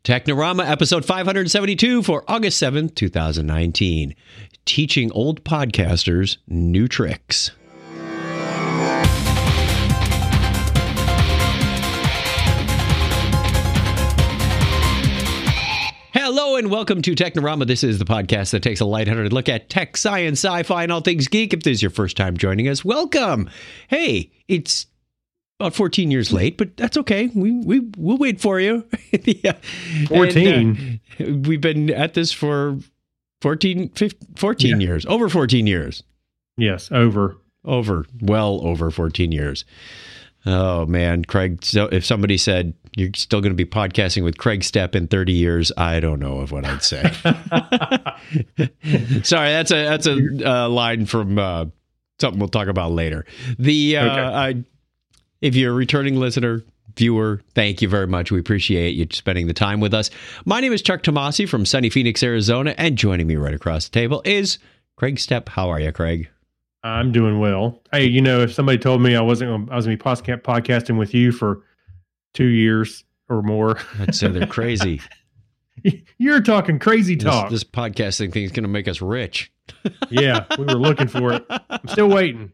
Technorama, episode 572 for August 7th, 2019. Teaching old podcasters new tricks. Hello and welcome to Technorama. This is the podcast that takes a lighthearted look at tech, science, sci-fi, and all things geek. If this is your first time joining us, welcome. Hey, it's about 14 years late, but that's okay. We'll wait for you. Yeah. 14? And, we've been at this for 14 years. Over 14 years. Yes, over. Well over 14 years. Oh, man, Craig. So if somebody said you're still going to be podcasting with Craig Stepp in 30 years, I don't know of what I'd say. Sorry, that's a line from something we'll talk about later. Okay. If you're a returning listener, viewer, thank you very much. We appreciate you spending the time with us. My name is Chuck Tomasi from sunny Phoenix, Arizona, and joining me right across the table is Craig Stepp. How are you, Craig? I'm doing well. Hey, if somebody told me I was going to be podcasting with you for 2 years or more, I'd say they're crazy. You're talking crazy talk. This podcasting thing is going to make us rich. Yeah, we were looking for it. I'm still waiting.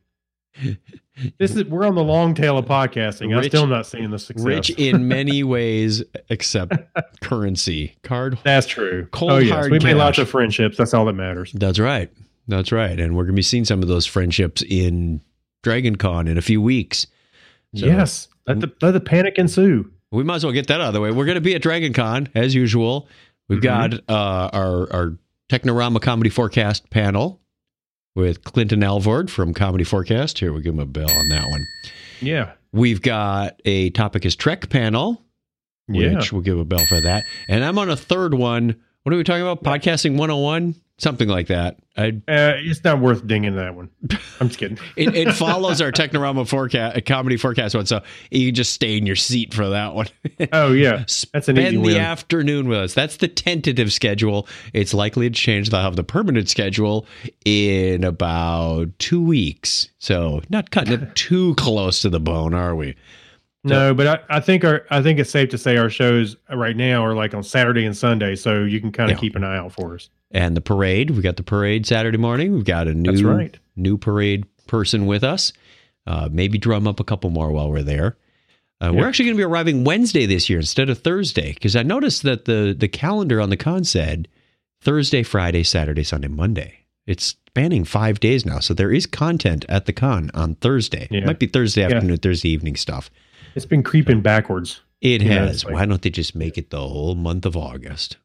We're on the long tail of podcasting. I'm still not seeing the success. Rich in many ways, except currency. That's true. Hard we cash. made lots of friendships. That's all that matters. That's right. And we're going to be seeing some of those friendships in Dragon Con in a few weeks. So, yes. Let the panic ensue. We might as well get that out of the way. We're going to be at Dragon Con, as usual. We've got our Technorama Comedy Forecast panel with Clinton Alvord from Comedy Forecast. Here, we'll give him a bell on that one. Yeah. We've got a Topic is Trek panel, which we'll give a bell for that. And I'm on a third one. What are we talking about? Podcasting 101? Something like that. It's not worth dinging that one. I'm just kidding. It follows our Technorama Comedy Forecast one, so you can just stay in your seat for that one. Oh, yeah. That's an easy win. Spend the afternoon with us. That's the tentative schedule. It's likely to change. They'll have the permanent schedule in about 2 weeks. So not cutting it too close to the bone, are we? No, but I think it's safe to say our shows right now are like on Saturday and Sunday, so you can kind of keep an eye out for us. And the parade, we got the parade Saturday morning. We've got a new parade person with us. Maybe drum up a couple more while we're there. We're actually going to be arriving Wednesday this year instead of Thursday, because I noticed that the calendar on the con said Thursday, Friday, Saturday, Sunday, Monday. It's spanning 5 days now, so there is content at the con on Thursday. Yeah. It might be Thursday afternoon, Thursday evening stuff. It's been creeping backwards. It has. Why don't they just make it the whole month of August?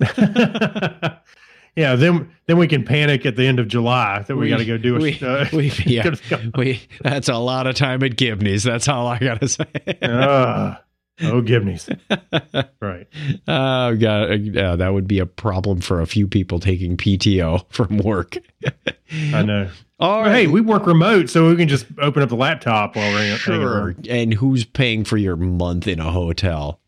Yeah, then we can panic at the end of July that we got to go do it. That's a lot of time at Gibney's. That's all I got to say. Gibney's. Right. Oh, God. Yeah, that would be a problem for a few people taking PTO from work. I know. All right. Hey, we work remote, so we can just open up the laptop while we're Sure. And who's paying for your month in a hotel?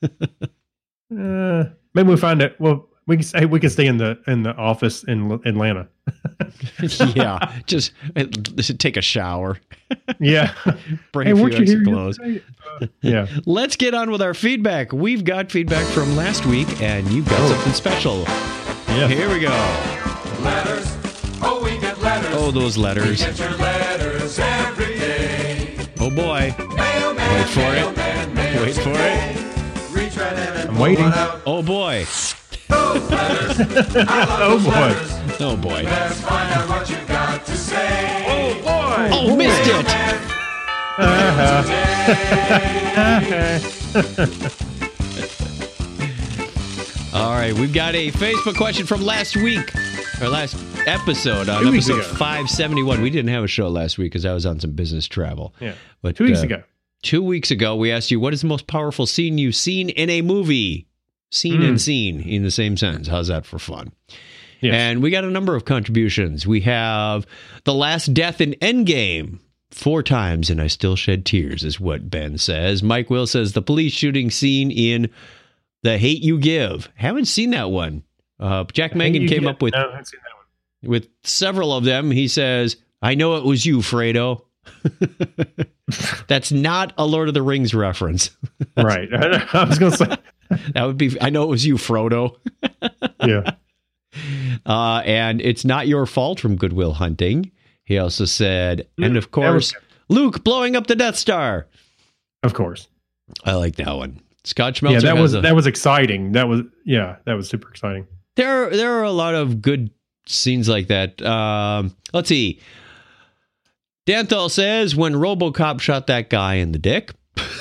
Maybe we'll find it. Well, we can stay in the office in Atlanta. Yeah, just take a shower. Yeah, bring a few extra clothes. Yeah, let's get on with our feedback. We've got feedback from last week, and you've got something special. Yeah, here we go. Letters. Oh, we get letters. Oh, those letters. We get your letters every day. Oh boy. Mailman, wait for it. Wait for it. Reach right in and I'm waiting. Oh boy. Those letters. Oh boy. Oh boy. Let's find out what you got to say. Oh boy. Oh, missed it. All right, we've got a Facebook question from last week, or last episode, on episode 571. We didn't have a show last week because I was on some business travel. Yeah, but 2 weeks ago. 2 weeks ago, we asked you, what is the most powerful scene you've seen in a movie? Scene and scene in the same sentence. How's that for fun? Yes. And we got a number of contributions. We have the last death in Endgame. 4 times and I still shed tears is what Ben says. Mike Will says the police shooting scene in The Hate U Give. Haven't seen that one. Jack Mangan came up with, no, I haven't seen that one. With several of them. He says, I know it was you, Fredo. That's not a Lord of the Rings reference. Right. I was going to say, That would be, I know it was you, Frodo. Yeah. And It's Not Your Fault from Good Will Hunting. He also said, and of course, Luke blowing up the Death Star. Of course. I like that one. Scott Schmelzer. Yeah, that was exciting. That was super exciting. There are a lot of good scenes like that. Let's see. Danthal says, when RoboCop shot that guy in the dick.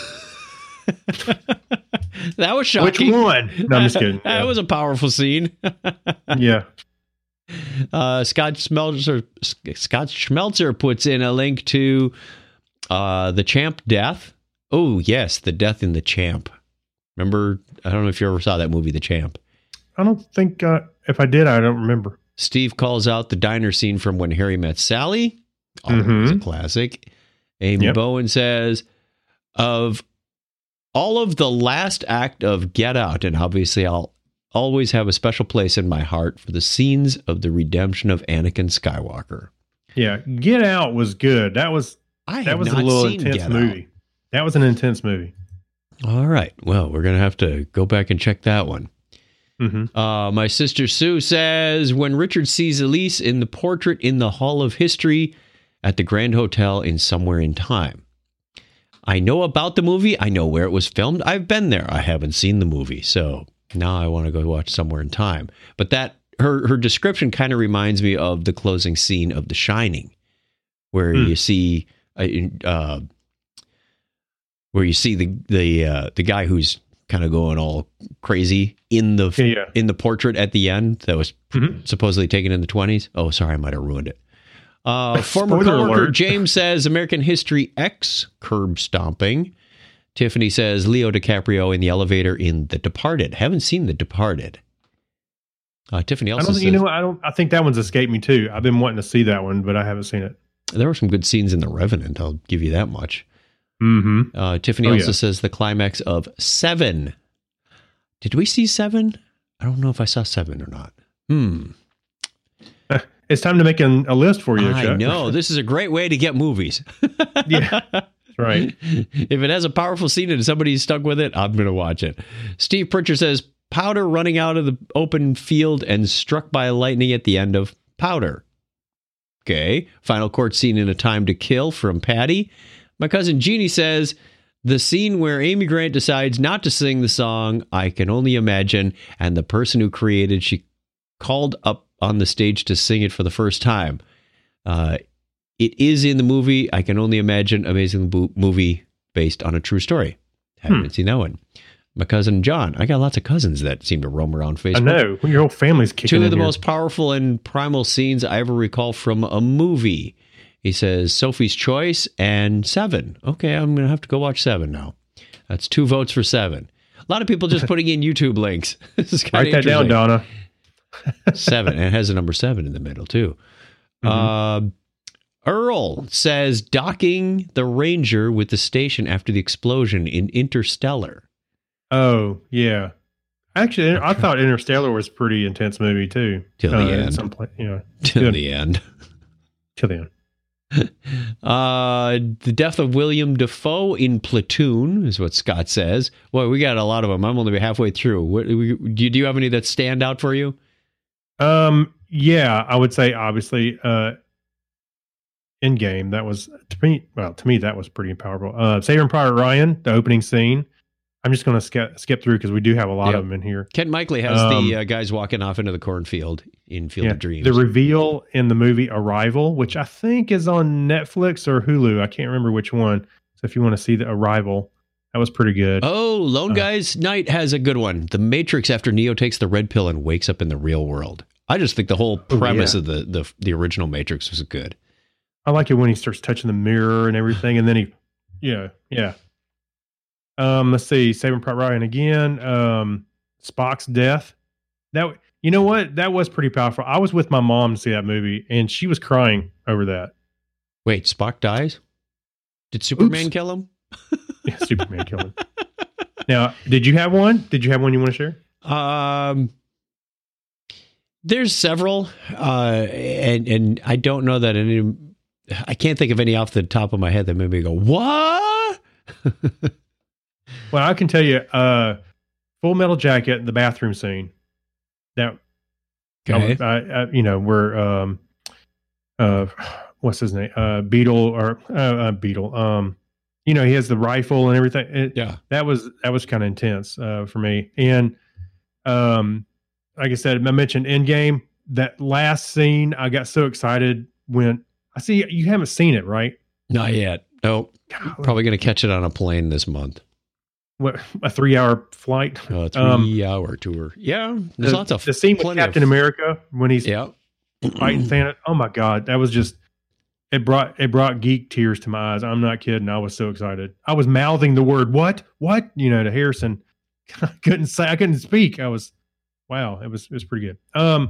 That was shocking. Which one? No, I'm just kidding. That was a powerful scene. Yeah. Scott Schmelzer puts in a link to the Champ death. Oh, yes, the death in the Champ. Remember, I don't know if you ever saw that movie, The Champ. I don't think, if I did, I don't remember. Steve calls out the diner scene from When Harry Met Sally. Always a classic. Amy Bowen says, of all of the last act of Get Out, and obviously I'll always have a special place in my heart for the scenes of the redemption of Anakin Skywalker. Yeah, Get Out was good. That was a little intense movie. That was an intense movie. All right. Well, we're going to have to go back and check that one. My sister Sue says, when Richard sees Elise in the portrait in the Hall of History at the Grand Hotel in Somewhere in Time. I know about the movie. I know where it was filmed. I've been there. I haven't seen the movie. So now I want to go watch Somewhere in Time. But that her description kind of reminds me of the closing scene of The Shining, where you see the guy who's kind of going all crazy in the portrait at the end that was supposedly taken in the 1920s. Oh, sorry, I might have ruined it. Former coworker James says American History X, curb stomping. Tiffany says Leo DiCaprio in the elevator in The Departed. Haven't seen The Departed. Tiffany also says, I think that one's escaped me too. I've been wanting to see that one, but I haven't seen it. There were some good scenes in The Revenant. I'll give you that much. Tiffany also says the climax of Seven. Did we see Seven? I don't know if I saw Seven or not. It's time to make a list for you, Chuck. I know. This is a great way to get movies. Yeah, that's right. If it has a powerful scene and somebody's stuck with it, I'm going to watch it. Steve Pritchard says, Powder running out of the open field and struck by lightning at the end of Powder. Okay. Final court scene in A Time to Kill from Patty. My cousin Jeannie says, the scene where Amy Grant decides not to sing the song, I Can Only Imagine, and the person who created, she called up on the stage to sing it for the first time. It is in the movie, I Can Only Imagine, amazing movie based on a true story. Haven't seen that one. My cousin John, I got lots of cousins that seem to roam around Facebook. I know, your whole family's kicking in Two of the here. most powerful and primal scenes I ever recall from a movie. He says Sophie's Choice and Seven. Okay, I'm going to have to go watch Seven now. That's 2 votes for Seven. A lot of people just putting in YouTube links. This is kind of Write that down, Donna. 7, and it has a number 7 in the middle too. Earl says docking the Ranger with the station after the explosion in Interstellar. Oh yeah, actually, I thought Interstellar was a pretty intense movie too. Till the end. At some point, Till the end. Till the end. The death of William Dafoe in Platoon is what Scott says. Boy, we got a lot of them. I'm only halfway through. Do you have any that stand out for you? Yeah, I would say obviously Endgame. That was to me that was pretty powerful. Saving Private Ryan, the opening scene. I'm just going to skip through because we do have a lot of them in here. Ken Michaely has the guys walking off into the cornfield in Field of Dreams. The reveal in the movie Arrival, which I think is on Netflix or Hulu. I can't remember which one. So if you want to see the Arrival, that was pretty good. Oh, Lone Guys Night has a good one. The Matrix after Neo takes the red pill and wakes up in the real world. I just think the whole premise of the original Matrix was good. I like it when he starts touching the mirror and everything, and then he, yeah. Let's see, Saving Private Ryan again. Spock's death. That, you know what? That was pretty powerful. I was with my mom to see that movie, and she was crying over that. Wait, Spock dies? Did Superman kill him? Yeah, Superman killed him. Now, did you have one? Did you have one you want to share? There's several, and I don't know that any. I can't think of any off the top of my head that made me go, what? Well, I can tell you, Full Metal Jacket, the bathroom scene. That, Okay. where what's his name? Beetle. He has the rifle and everything. Yeah. That was kind of intense for me. And like I said, I mentioned Endgame. That last scene, I got so excited when I see you haven't seen it, right? Not yet. Nope. Probably going to catch it on a plane this month. What, a 3-hour flight? A 3-hour tour. Yeah. There's lots of the scene with Captain America when he's Yeah. fighting Thanos. Oh my God, that was just it brought geek tears to my eyes. I'm not kidding. I was so excited. I was mouthing the word what to Harrison. I couldn't speak. It was pretty good.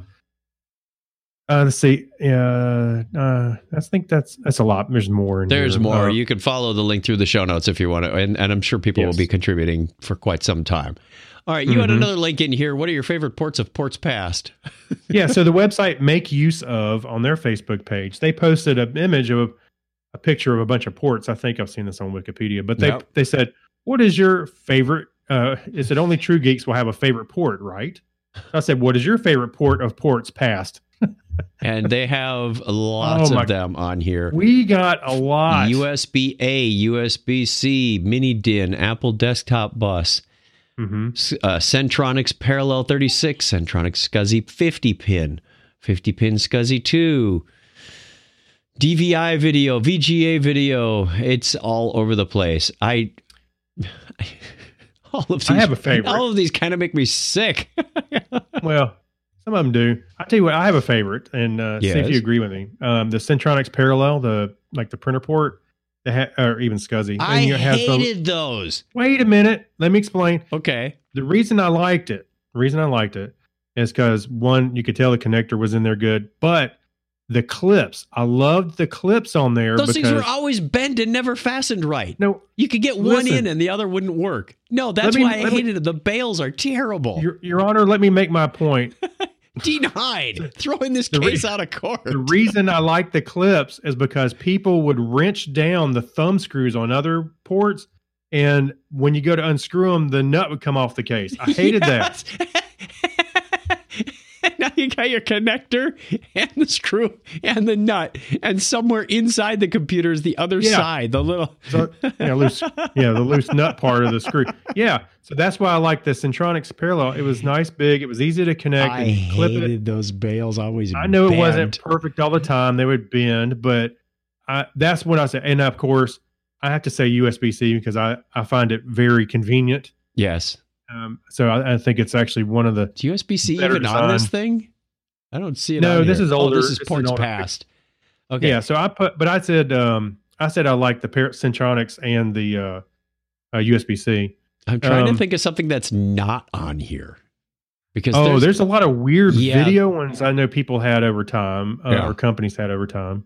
Let's see. I think that's a lot. There's more. There's more. You can follow the link through the show notes if you want to, and I'm sure people will be contributing for quite some time. All right, you had another link in here. What are your favorite ports of Ports Past? Yeah, so the website Make Use Of on their Facebook page, they posted an image of a picture of a bunch of ports. I think I've seen this on Wikipedia, but they said, "What is your favorite?" Is it only true geeks will have a favorite port, right? So I said, "What is your favorite port of Ports Past?" And they have lots of them on here. We got a lot. USB-A, USB-C, mini DIN, Apple Desktop Bus, Centronics Parallel 36, Centronics SCSI 50-pin, 50-pin SCSI 2, DVI video, VGA video. It's all over the place. All of these, I have a favorite. All of these kind of make me sick. Well, some of them do. I tell you what, I have a favorite, and see if you agree with me. The Centronics Parallel, the printer port, or even SCSI. I hated those. Wait a minute, let me explain. Okay. The reason I liked it is because one, you could tell the connector was in there good, but the clips, I loved the clips on there. Those things were always bent and never fastened right. No, you could get one in and the other wouldn't work. No, that's why I hated it. The bales are terrible. Your Honor, let me make my point. Denied. Throwing this case out of court. The reason I like the clips is because people would wrench down the thumb screws on other ports, and when you go to unscrew them, the nut would come off the case. I hated that. Now you got your connector and the screw and the nut, and somewhere inside the computer is the other side, the little the loose nut part of the screw. Yeah, so that's why I like the Centronics Parallel. It was nice, big. It was easy to connect. I hated those bales. Always. I know it wasn't perfect all the time. They would bend, but that's what I said. And of course, I have to say USB-C because I find it very convenient. Yes. So I think it's actually one of the USB-C even on this thing. I don't see it. No, this is older. This is Ports Past. Okay. Yeah. So I said I like the Centronics and the USB-C. I'm trying to think of something that's not on here because there's a lot of weird video ones I know people had over time or companies had over time.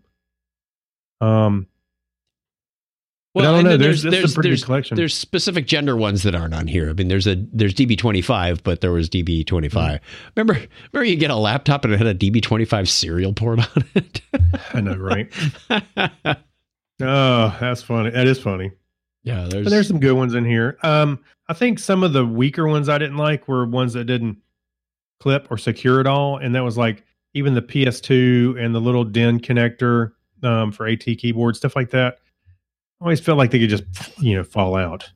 Well, I don't know. There's a pretty good collection. There's specific gender ones that aren't on here. I mean, there's DB25, but there was DB25. Remember you get a laptop and it had a DB25 serial port on it? I know, right? Oh, that's funny. That is funny. Yeah, but there's some good ones in here. I think some of the weaker ones I didn't like were ones that didn't clip or secure at all, and that was like even the PS2 and the little DIN connector for AT keyboard, stuff like that. I always felt like they could just, fall out.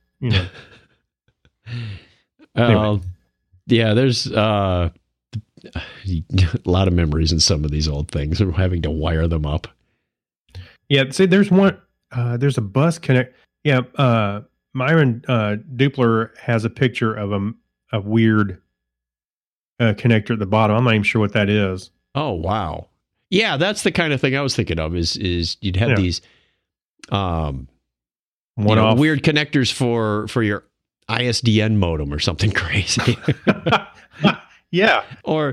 Anyway. Yeah, there's a lot of memories in some of these old things. We're having to wire them up. Yeah, see, there's one. There's a bus connect. Yeah, Myron Dupler has a picture of a weird connector at the bottom. I'm not even sure what that is. Oh wow! Yeah, that's the kind of thing I was thinking of. Is you'd have these. Weird connectors for your ISDN modem or something crazy. Yeah. Or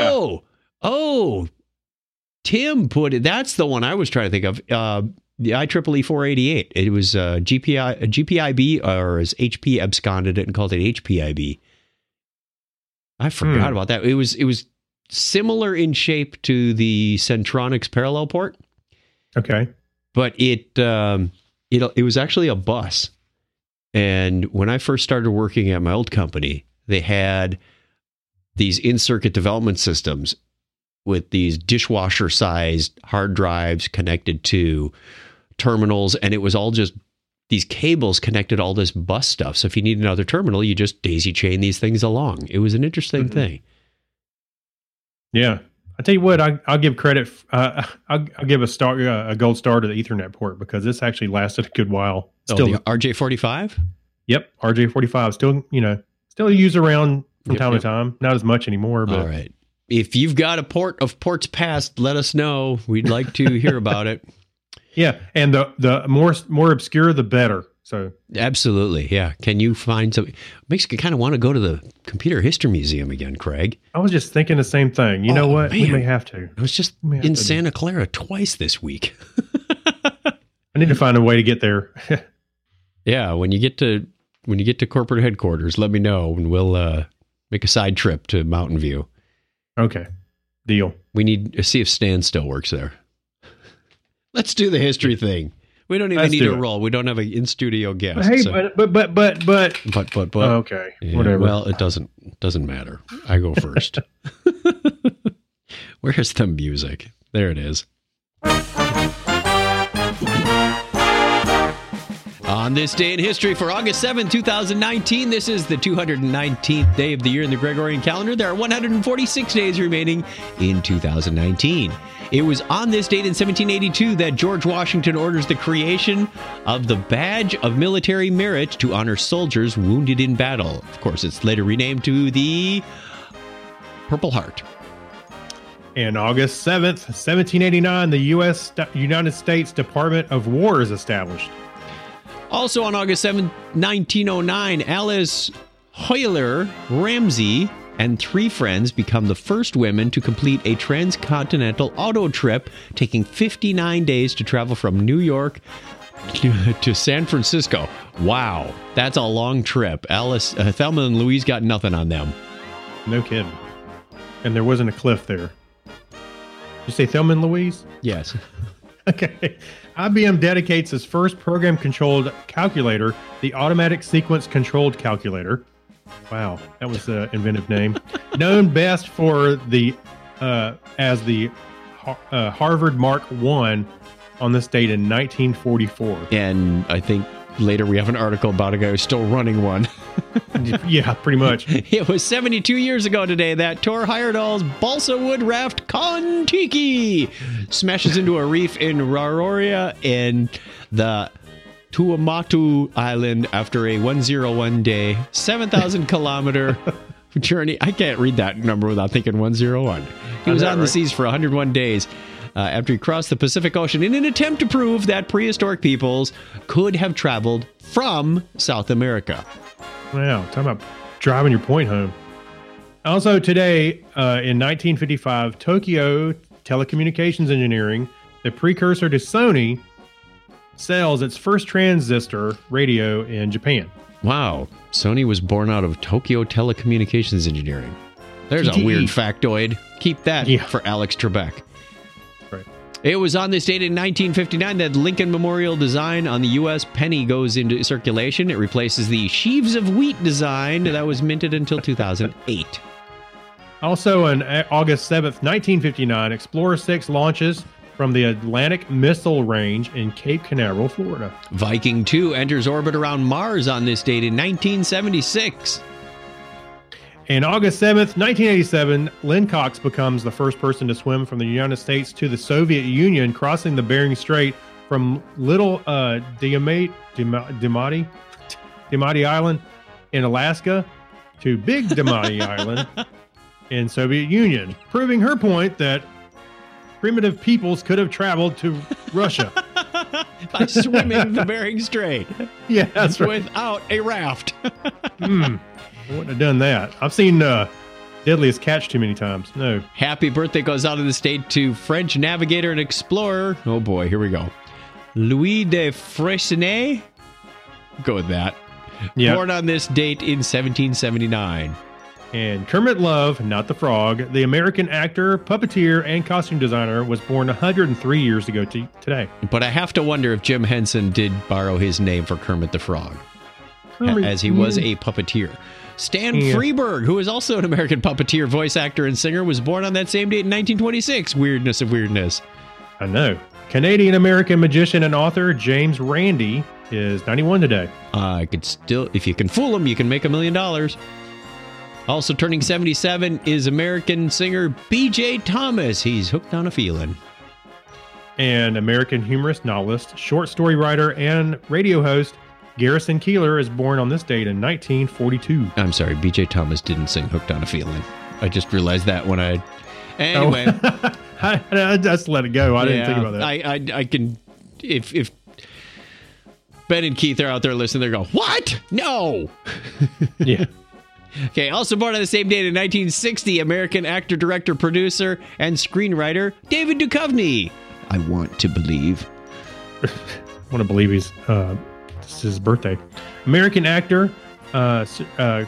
Tim put it. That's the one I was trying to think of. The IEEE 488. It was GPIB, or as HP absconded it and called it HPIB. I forgot about that. It was similar in shape to the Centronics Parallel port. Okay. But it was actually a bus. And when I first started working at my old company, they had these in-circuit development systems with these dishwasher-sized hard drives connected to terminals, and it was all just these cables connected all this bus stuff. So if you need another terminal, you just daisy chain these things along. It was an interesting thing. Yeah. I tell you what, I'll give credit. I'll give a gold star to the Ethernet port because this actually lasted a good while. Still, the RJ45? Yep. RJ45 still used around from time to time. Not as much anymore, but all right. If you've got a port of ports past, let us know. We'd like to hear about it. Yeah, and the more obscure, the better. So absolutely, yeah. Can you find something? Makes you kind of want to go to the Computer History Museum again, Craig. I was just thinking the same thing. You know what? Man. We may have to. I was just in Santa Clara twice this week. I need to find a way to get there. Yeah, when you get to corporate headquarters, let me know, and we'll make a side trip to Mountain View. Okay, deal. We need to see if Stan still works there. Let's do the history thing. We don't even need a roll. We don't have an in-studio guest. Hey, so. but. Okay, yeah, whatever. Well, it doesn't matter. I go first. Where's the music? There it is. On this day in history for August 7, 2019, this is the 219th day of the year in the Gregorian calendar. There are 146 days remaining in 2019. It was on this date in 1782 that George Washington orders the creation of the Badge of Military Merit to honor soldiers wounded in battle. Of course, it's later renamed to the Purple Heart. And August 7th, 1789, the United States Department of War is established. Also on August 7, 1909, Alice Hoyler Ramsey and 3 friends become the first women to complete a transcontinental auto trip, taking 59 days to travel from New York to San Francisco. Wow, that's a long trip. Thelma and Louise got nothing on them. No kidding. And there wasn't a cliff there. Did you say Thelma and Louise? Yes. Okay. IBM dedicates its first program-controlled calculator, the Automatic Sequence Controlled Calculator. Wow, that was an inventive name. Known best for as the Harvard Mark I on this date in 1944. And I think later we have an article about a guy who's still running one. Yeah, pretty much. It was 72 years ago today that Thor Heyerdahl's balsa wood raft Kon-Tiki smashes into a reef in Raroria in the Tuamotu Island after a 101-day, 7,000-kilometer journey. I can't read that number without thinking 101. He was on the seas for 101 days. After he crossed the Pacific Ocean in an attempt to prove that prehistoric peoples could have traveled from South America. Wow, talking about driving your point home. Also today, in 1955, Tokyo Telecommunications Engineering, the precursor to Sony, sells its first transistor radio in Japan. Wow, Sony was born out of Tokyo Telecommunications Engineering. There's a weird factoid. Keep that for Alex Trebek. Right. It was on this date in 1959 that Lincoln Memorial design on the U.S. penny goes into circulation. It replaces the sheaves of wheat design that was minted until 2008. Also on August 7th, 1959, Explorer 6 launches from the Atlantic Missile Range in Cape Canaveral, Florida. Viking 2 enters orbit around Mars on this date in 1976. And August 7th, 1987, Lynn Cox becomes the first person to swim from the United States to the Soviet Union, crossing the Bering Strait from Little Diamati Island in Alaska to Big Diamati Island in Soviet Union, proving her point that primitive peoples could have traveled to Russia. By swimming the Bering Strait. Yeah, that's right. Without a raft. I wouldn't have done that. I've seen Deadliest Catch too many times. No. Happy birthday goes out of the state to French navigator and explorer. Oh boy, here we go. Louis de Freycinet. Go with that. Yep. Born on this date in 1779. And Kermit Love, not the frog, the American actor, puppeteer, and costume designer, was born 103 years ago today. But I have to wonder if Jim Henson did borrow his name for Kermit the Frog, as he was a puppeteer. Stan Freberg, who is also an American puppeteer, voice actor, and singer, was born on that same date in 1926. Weirdness of weirdness. I know. Canadian-American magician and author James Randi is 91 today. I could still, if you can fool him, you can make $1 million. Also turning 77 is American singer B.J. Thomas. He's hooked on a feeling. And American humorist, novelist, short story writer, and radio host Garrison Keillor is born on this date in 1942. I'm sorry, B.J. Thomas didn't sing Hooked on a Feeling. I just realized that when I... Anyway. Oh. I just let it go. I didn't think about that. I can... If Ben and Keith are out there listening, they're going, what? No! Yeah. Okay, also born on the same date in 1960, American actor, director, producer, and screenwriter David Duchovny. I want to believe. I want to believe he's... this is his birthday. American actor. Come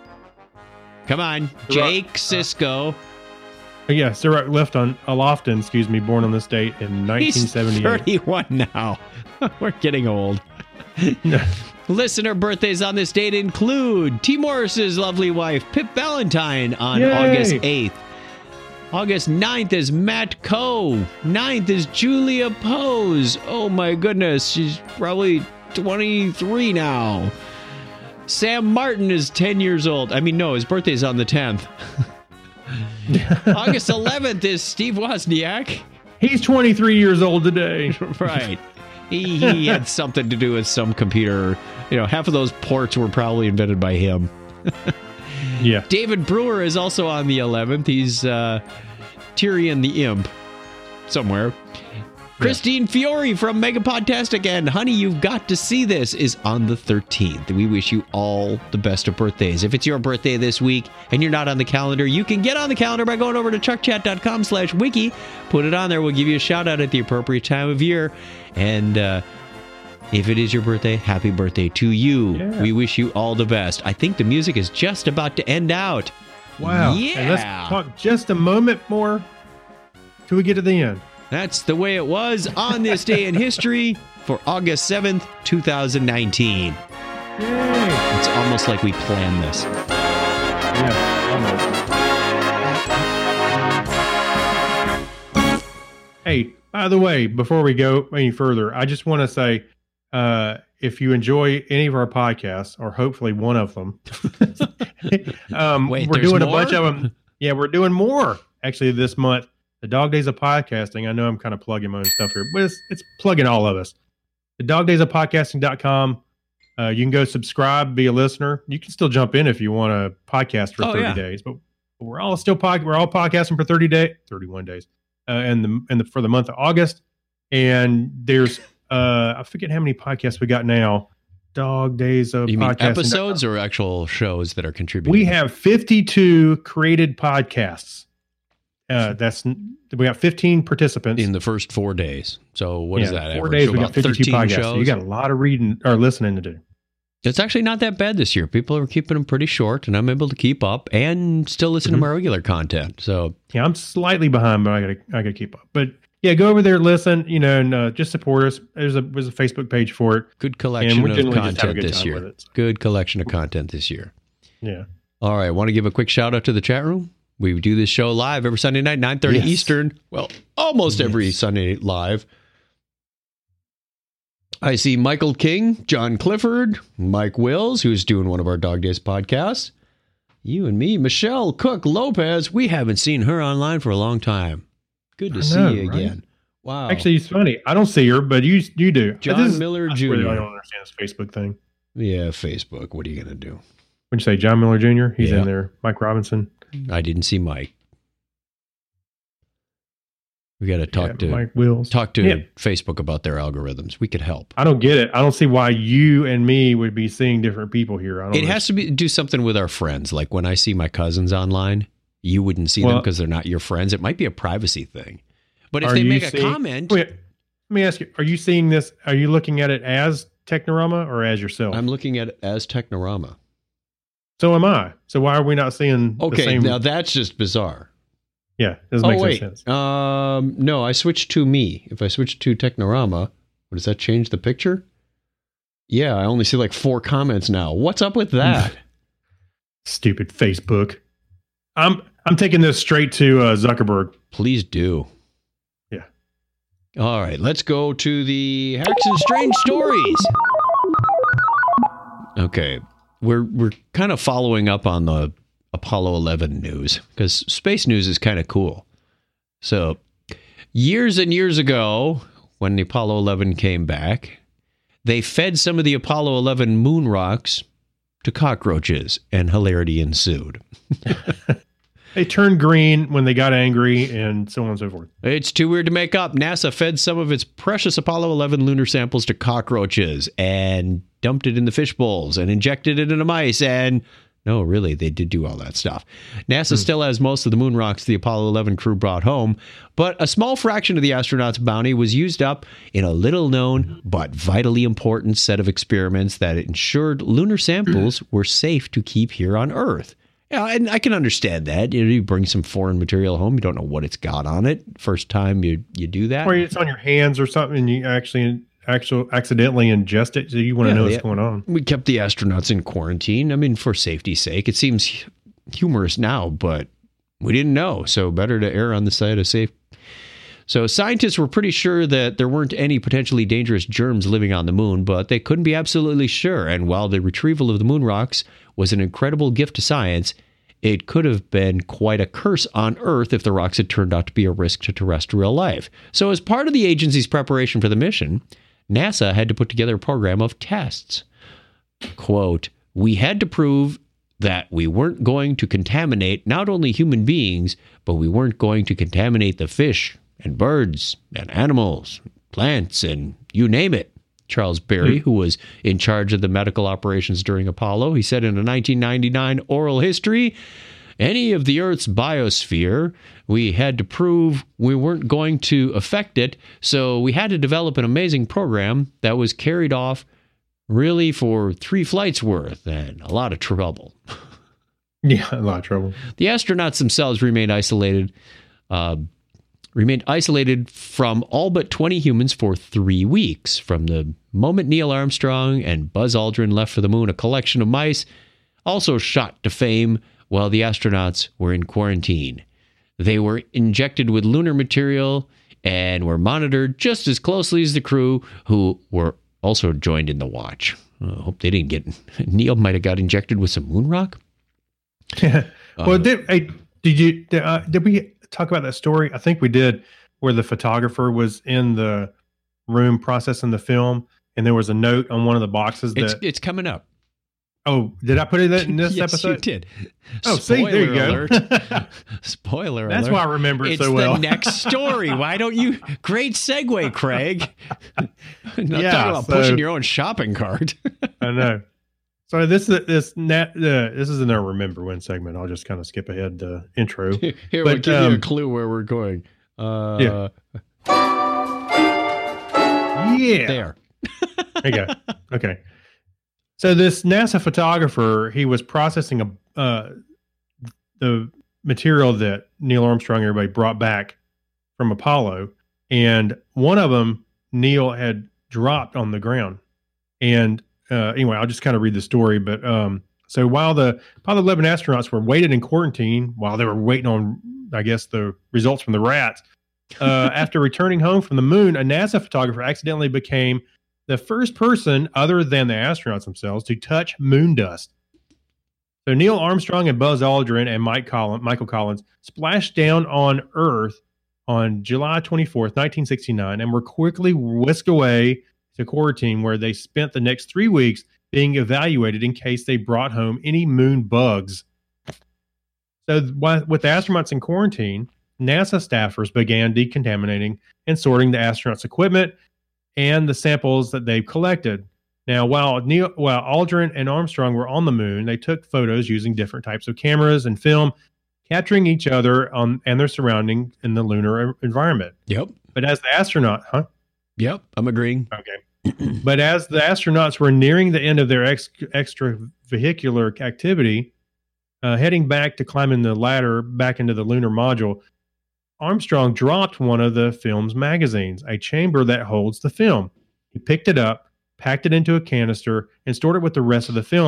on, Jake Sisko. Yeah, Sir Lofton, excuse me, born on this date in 1978. He's 31 now. We're getting old. Listener birthdays on this date include T. Morris's lovely wife, Pip Valentine, on August 8th. August 9th is Matt Coe. 9th is Julia Pose. Oh my goodness, she's probably 23 now. Sam Martin is 10 years old. I mean, no, his birthday's on the 10th. August 11th is Steve Wozniak. He's 23 years old today. Right. He had something to do with some computer. You know, half of those ports were probably invented by him. Yeah. David Brewer is also on the 11th. He's Tyrion the Imp somewhere. Christine Fiore from Megapodtastic and Honey, You've Got to See This is on the 13th. We wish you all the best of birthdays. If it's your birthday this week and you're not on the calendar, you can get on the calendar by going over to truckchat.com/wiki. Put it on there. We'll give you a shout out at the appropriate time of year. And if it is your birthday, happy birthday to you. Yeah. We wish you all the best. I think the music is just about to end out. Wow. Yeah. And let's talk just a moment more till we get to the end. That's the way it was on this day in history for August 7th, 2019. Yay. It's almost like we planned this. Yeah, almost. Hey, by the way, before we go any further, I just want to say, if you enjoy any of our podcasts, or hopefully one of them, Wait, we're doing a bunch of them. Yeah, we're doing more actually this month. The Dog Days of Podcasting. I know I'm kind of plugging my own stuff here, but it's plugging all of us. The dogdaysofpodcasting.com. You can go subscribe, be a listener. You can still jump in if you want to podcast for 30 days, but we're all still we're all podcasting for 31 days, and for the month of August. And there's I forget how many podcasts we got now. Dog Days of You mean Podcasting. episodes or actual shows that are contributing? We have 52 created podcasts. We got 15 participants in the first 4 days. So what is that? 4 days, we got 52 podcasts. Shows? So you got a lot of reading or listening to do. It's actually not that bad this year. People are keeping them pretty short, and I'm able to keep up and still listen to my regular content. So yeah, I'm slightly behind, but I gotta keep up. But yeah, go over there, listen, and just support us. There's a Facebook page for it. Good collection of content this year. Good collection of content this year. Yeah. All right. Want to give a quick shout out to the chat room? We do this show live every Sunday night, 9:30 Eastern. Well, almost every Sunday night live. I see Michael King, John Clifford, Mike Wills, who's doing one of our Dog Days podcasts. You and me, Michelle Cook Lopez. We haven't seen her online for a long time. Good to see you again. Wow. Actually, it's funny. I don't see her, but you do. John Miller Jr. I don't understand this Facebook thing. Yeah, Facebook. What are you going to do? What'd you say, John Miller Jr.? He's in there. Mike Robinson. I didn't see Mike. We got to talk to Mike Wills. Talk to Facebook about their algorithms. We could help. I don't get it. I don't see why you and me would be seeing different people here. It has to do something with our friends. Like when I see my cousins online, you wouldn't see them because they're not your friends. It might be a privacy thing. But if they make a comment... Wait, let me ask you, are you seeing this? Are you looking at it as Technorama or as yourself? I'm looking at it as Technorama. So am I. So why are we not seeing the same? Now that's just bizarre. Yeah, doesn't make any sense. No, I switched to me. If I switch to Technorama, does that change the picture? Yeah, I only see like 4 comments now. What's up with that? Stupid Facebook. I'm taking this straight to Zuckerberg. Please do. Yeah. All right, let's go to the Hacks and Strange Stories. Okay, we're kind of following up on the Apollo 11 news because space news is kind of cool. So, years and years ago, when the Apollo 11 came back, they fed some of the Apollo 11 moon rocks to cockroaches, and hilarity ensued. They turned green when they got angry, and so on and so forth. It's too weird to make up. NASA fed some of its precious Apollo 11 lunar samples to cockroaches and dumped it in the fish bowls and injected it into mice. And no, really, they did do all that stuff. NASA still has most of the moon rocks the Apollo 11 crew brought home, but a small fraction of the astronauts' bounty was used up in a little-known but vitally important set of experiments that ensured lunar samples were safe to keep here on Earth. Yeah, and I can understand that. You bring some foreign material home, you don't know what it's got on it. First time you do that. Or it's on your hands or something, and you accidentally ingest it, so you want to know what's going on. We kept the astronauts in quarantine. I mean, for safety's sake. It seems humorous now, but we didn't know, so better to err on the side of safe. So scientists were pretty sure that there weren't any potentially dangerous germs living on the moon, but they couldn't be absolutely sure. And while the retrieval of the moon rocks was an incredible gift to science, it could have been quite a curse on Earth if the rocks had turned out to be a risk to terrestrial life. So as part of the agency's preparation for the mission, NASA had to put together a program of tests. Quote, "We had to prove that we weren't going to contaminate not only human beings, but we weren't going to contaminate the fish and birds and animals, plants, and you name it." Charles Berry, who was in charge of the medical operations during Apollo, he said in a 1999 oral history, "Any of the Earth's biosphere, we had to prove we weren't going to affect it, so we had to develop an amazing program that was carried off really for 3 flights worth and a lot of trouble." Yeah, a lot of trouble. The astronauts themselves remained isolated from all but 20 humans for 3 weeks. From the moment Neil Armstrong and Buzz Aldrin left for the moon, a collection of mice also shot to fame while the astronauts were in quarantine. They were injected with lunar material and were monitored just as closely as the crew, who were also joined in the watch. I hope they didn't get... Neil might have got injected with some moon rock. Well, did we talk about that story? I think we did, where the photographer was in the room processing the film, and there was a note on one of the boxes that it's coming up. Oh, did I put it in this yes, episode? You did. Oh, see, there you go. Spoiler That's alert. why I remember it so well. It's the next story. Why don't you? Great segue, Craig. Not talking about pushing your own shopping cart. I know. So this is in our Remember When segment. I'll just kind of skip ahead the intro. Here, we'll give you a clue where we're going. Yeah. There. There you go. Okay. So this NASA photographer, he was processing the material that Neil Armstrong and everybody brought back from Apollo, and one of them Neil had dropped on the ground. And anyway, I'll just kind of read the story. But so while the Apollo 11 astronauts were waited in quarantine, while they were waiting on, I guess, the results from the rats, after returning home from the moon, a NASA photographer accidentally became the first person other than the astronauts themselves to touch moon dust. So Neil Armstrong and Buzz Aldrin and Michael Collins splashed down on Earth on July 24th, 1969, and were quickly whisked away to quarantine, where they spent the next 3 weeks being evaluated in case they brought home any moon bugs. So with the astronauts in quarantine, NASA staffers began decontaminating and sorting the astronauts' equipment and the samples that they've collected. Now, while Aldrin and Armstrong were on the moon, they took photos using different types of cameras and film, capturing each other and their surroundings in the lunar environment. Yep. But as the astronaut, Yep, I'm agreeing. Okay. But as the astronauts were nearing the end of their extravehicular activity, heading back to climbing the ladder back into the lunar module, Armstrong dropped one of the film's magazines, a chamber that holds the film. He picked it up, packed it into a canister, and stored it with the rest of the film,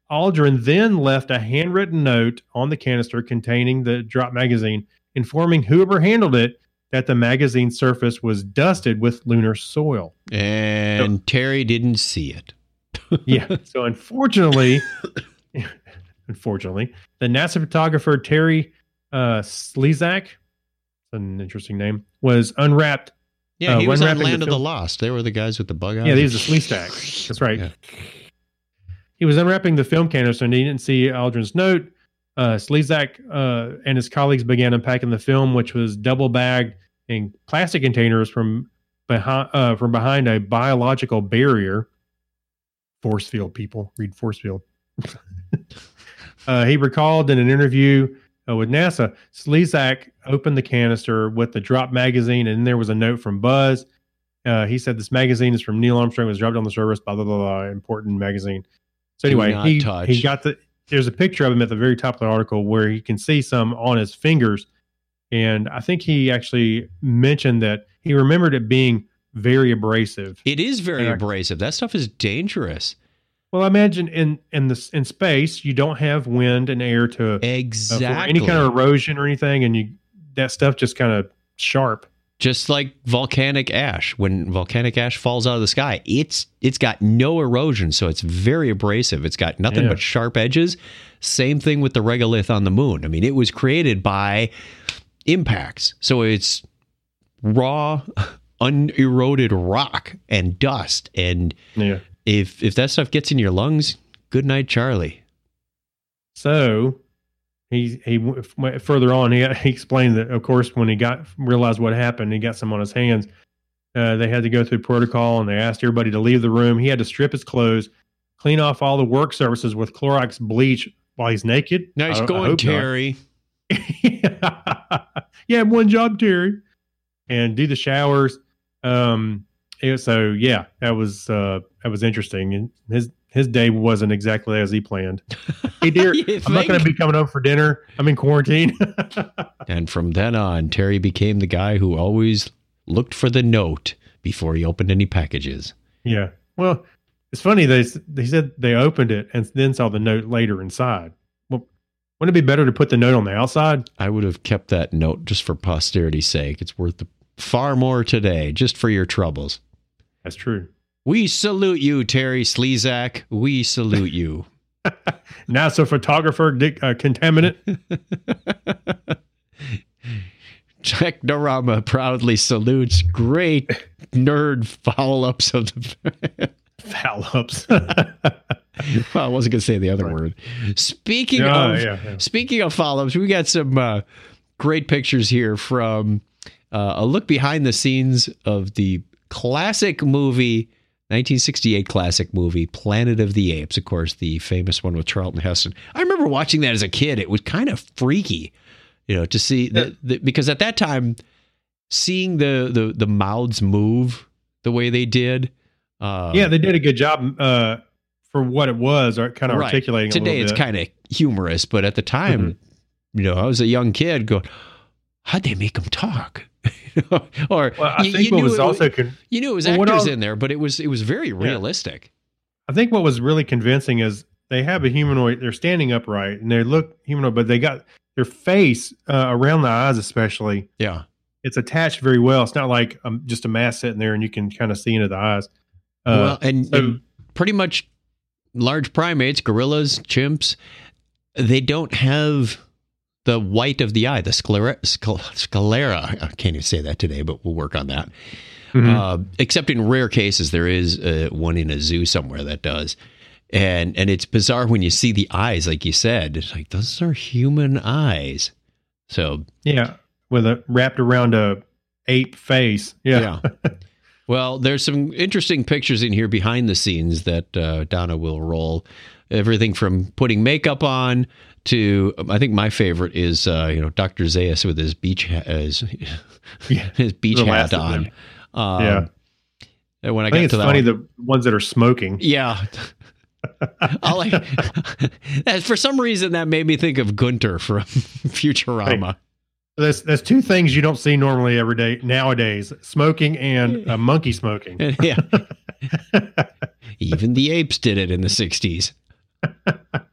Aldrin then left a handwritten note on the canister containing the drop magazine, informing whoever handled it that the magazine surface was dusted with lunar soil. And Terry didn't see it. Yeah. So unfortunately, the NASA photographer Terry Slezak, an interesting name, was unwrapped. Yeah, he was on Land of the Lost. They were the guys with the bug eyes. Yeah, these are Slezak. That's right. Yeah. He was unwrapping the film canister and he didn't see Aldrin's note. Slezak and his colleagues began unpacking the film, which was double bagged in plastic containers from behind a biological barrier. Force field, people. Read force field. He recalled in an interview with NASA, Slezak opened the canister with the drop magazine, and there was a note from Buzz. He said this magazine is from Neil Armstrong, was dropped on the surface, blah, blah, blah, blah, important magazine. So anyway, he got there's a picture of him at the very top of the article where he can see some on his fingers. And I think he actually mentioned that he remembered it being very abrasive. It is very abrasive. That stuff is dangerous. Well, I imagine in space, you don't have wind and air to exactly any kind of erosion or anything, and that stuff just kind of sharp. Just like volcanic ash. When volcanic ash falls out of the sky, it's got no erosion, so it's very abrasive. It's got nothing but sharp edges. Same thing with the regolith on the moon. I mean, it was created by impacts, so it's raw, uneroded rock and dust. And if that stuff gets in your lungs, good night, Charlie. So he went further on. He explained that, of course, when he realized what happened, he got some on his hands. They had to go through protocol, and they asked everybody to leave the room. He had to strip his clothes, clean off all the work surfaces with Clorox bleach while he's naked. Nice going, Terry. Yeah, one job, Terry. And do the showers. That was interesting. And his day wasn't exactly as he planned. Hey, dear, I'm not going to be coming home for dinner. I'm in quarantine. And from then on, Terry became the guy who always looked for the note before he opened any packages. Yeah. Well, it's funny. They said they opened it and then saw the note later inside. Well, wouldn't it be better to put the note on the outside? I would have kept that note just for posterity's sake. It's worth far more today, just for your troubles. That's true. We salute you, Terry Slezak. We salute you. NASA photographer, contaminant. Technorama proudly salutes great nerd foul-ups of the... Foul-ups. Well, I wasn't going to say the other word. Speaking of foul-ups, we got some great pictures here from a look behind the scenes of the classic movie, 1968 classic movie, Planet of the Apes. Of course, the famous one with Charlton Heston. I remember watching that as a kid. It was kind of freaky, to see that because at that time, seeing the mouths move the way they did. They did a good job for what it was, or kind of articulating. Today, it's kind of humorous, but at the time, I was a young kid going, "How'd they make them talk?" Or I think what was also you knew it was actors in there, but it was very realistic. I think what was really convincing is they have a humanoid. They're standing upright and they look humanoid, but they got their face around the eyes, especially. Yeah, it's attached very well. It's not like just a mask sitting there and you can kind of see into the eyes. And pretty much large primates, gorillas, chimps, they don't have the white of the eye, the sclera. I can't even say that today, but we'll work on that. Except in rare cases, there is one in a zoo somewhere that does. And it's bizarre when you see the eyes, like you said. It's like, those are human eyes. So yeah, with a wrapped around a ape face. Yeah. Well, there's some interesting pictures in here behind the scenes that Donna will roll. Everything from putting makeup on to, I think my favorite is, Dr. Zaius with his beach hat, his beach hat on. And when I think it's funny, the ones that are smoking. Yeah. For some reason, that made me think of Gunter from Futurama. Right. There's two things you don't see normally every day nowadays: smoking and monkey smoking. Yeah. Even the apes did it in the 60s.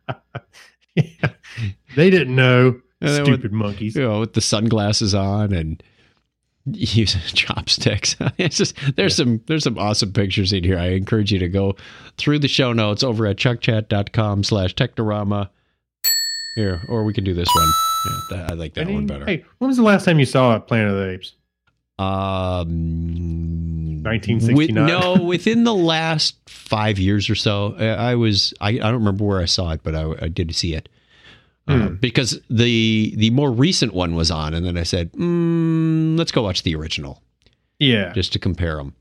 They didn't know. And Stupid monkeys. With the sunglasses on and using chopsticks. It's just there's some awesome pictures in here. I encourage you to go through the show notes over at chuckchat.com/Technorama. Here, or we can do this one. Yeah, I like that one better. Hey, when was the last time you saw Planet of the Apes? 1969. Within the last 5 years or so. I don't remember where I saw it, but I did see it. Because the more recent one was on, and then I said, let's go watch the original. Yeah. Just to compare them.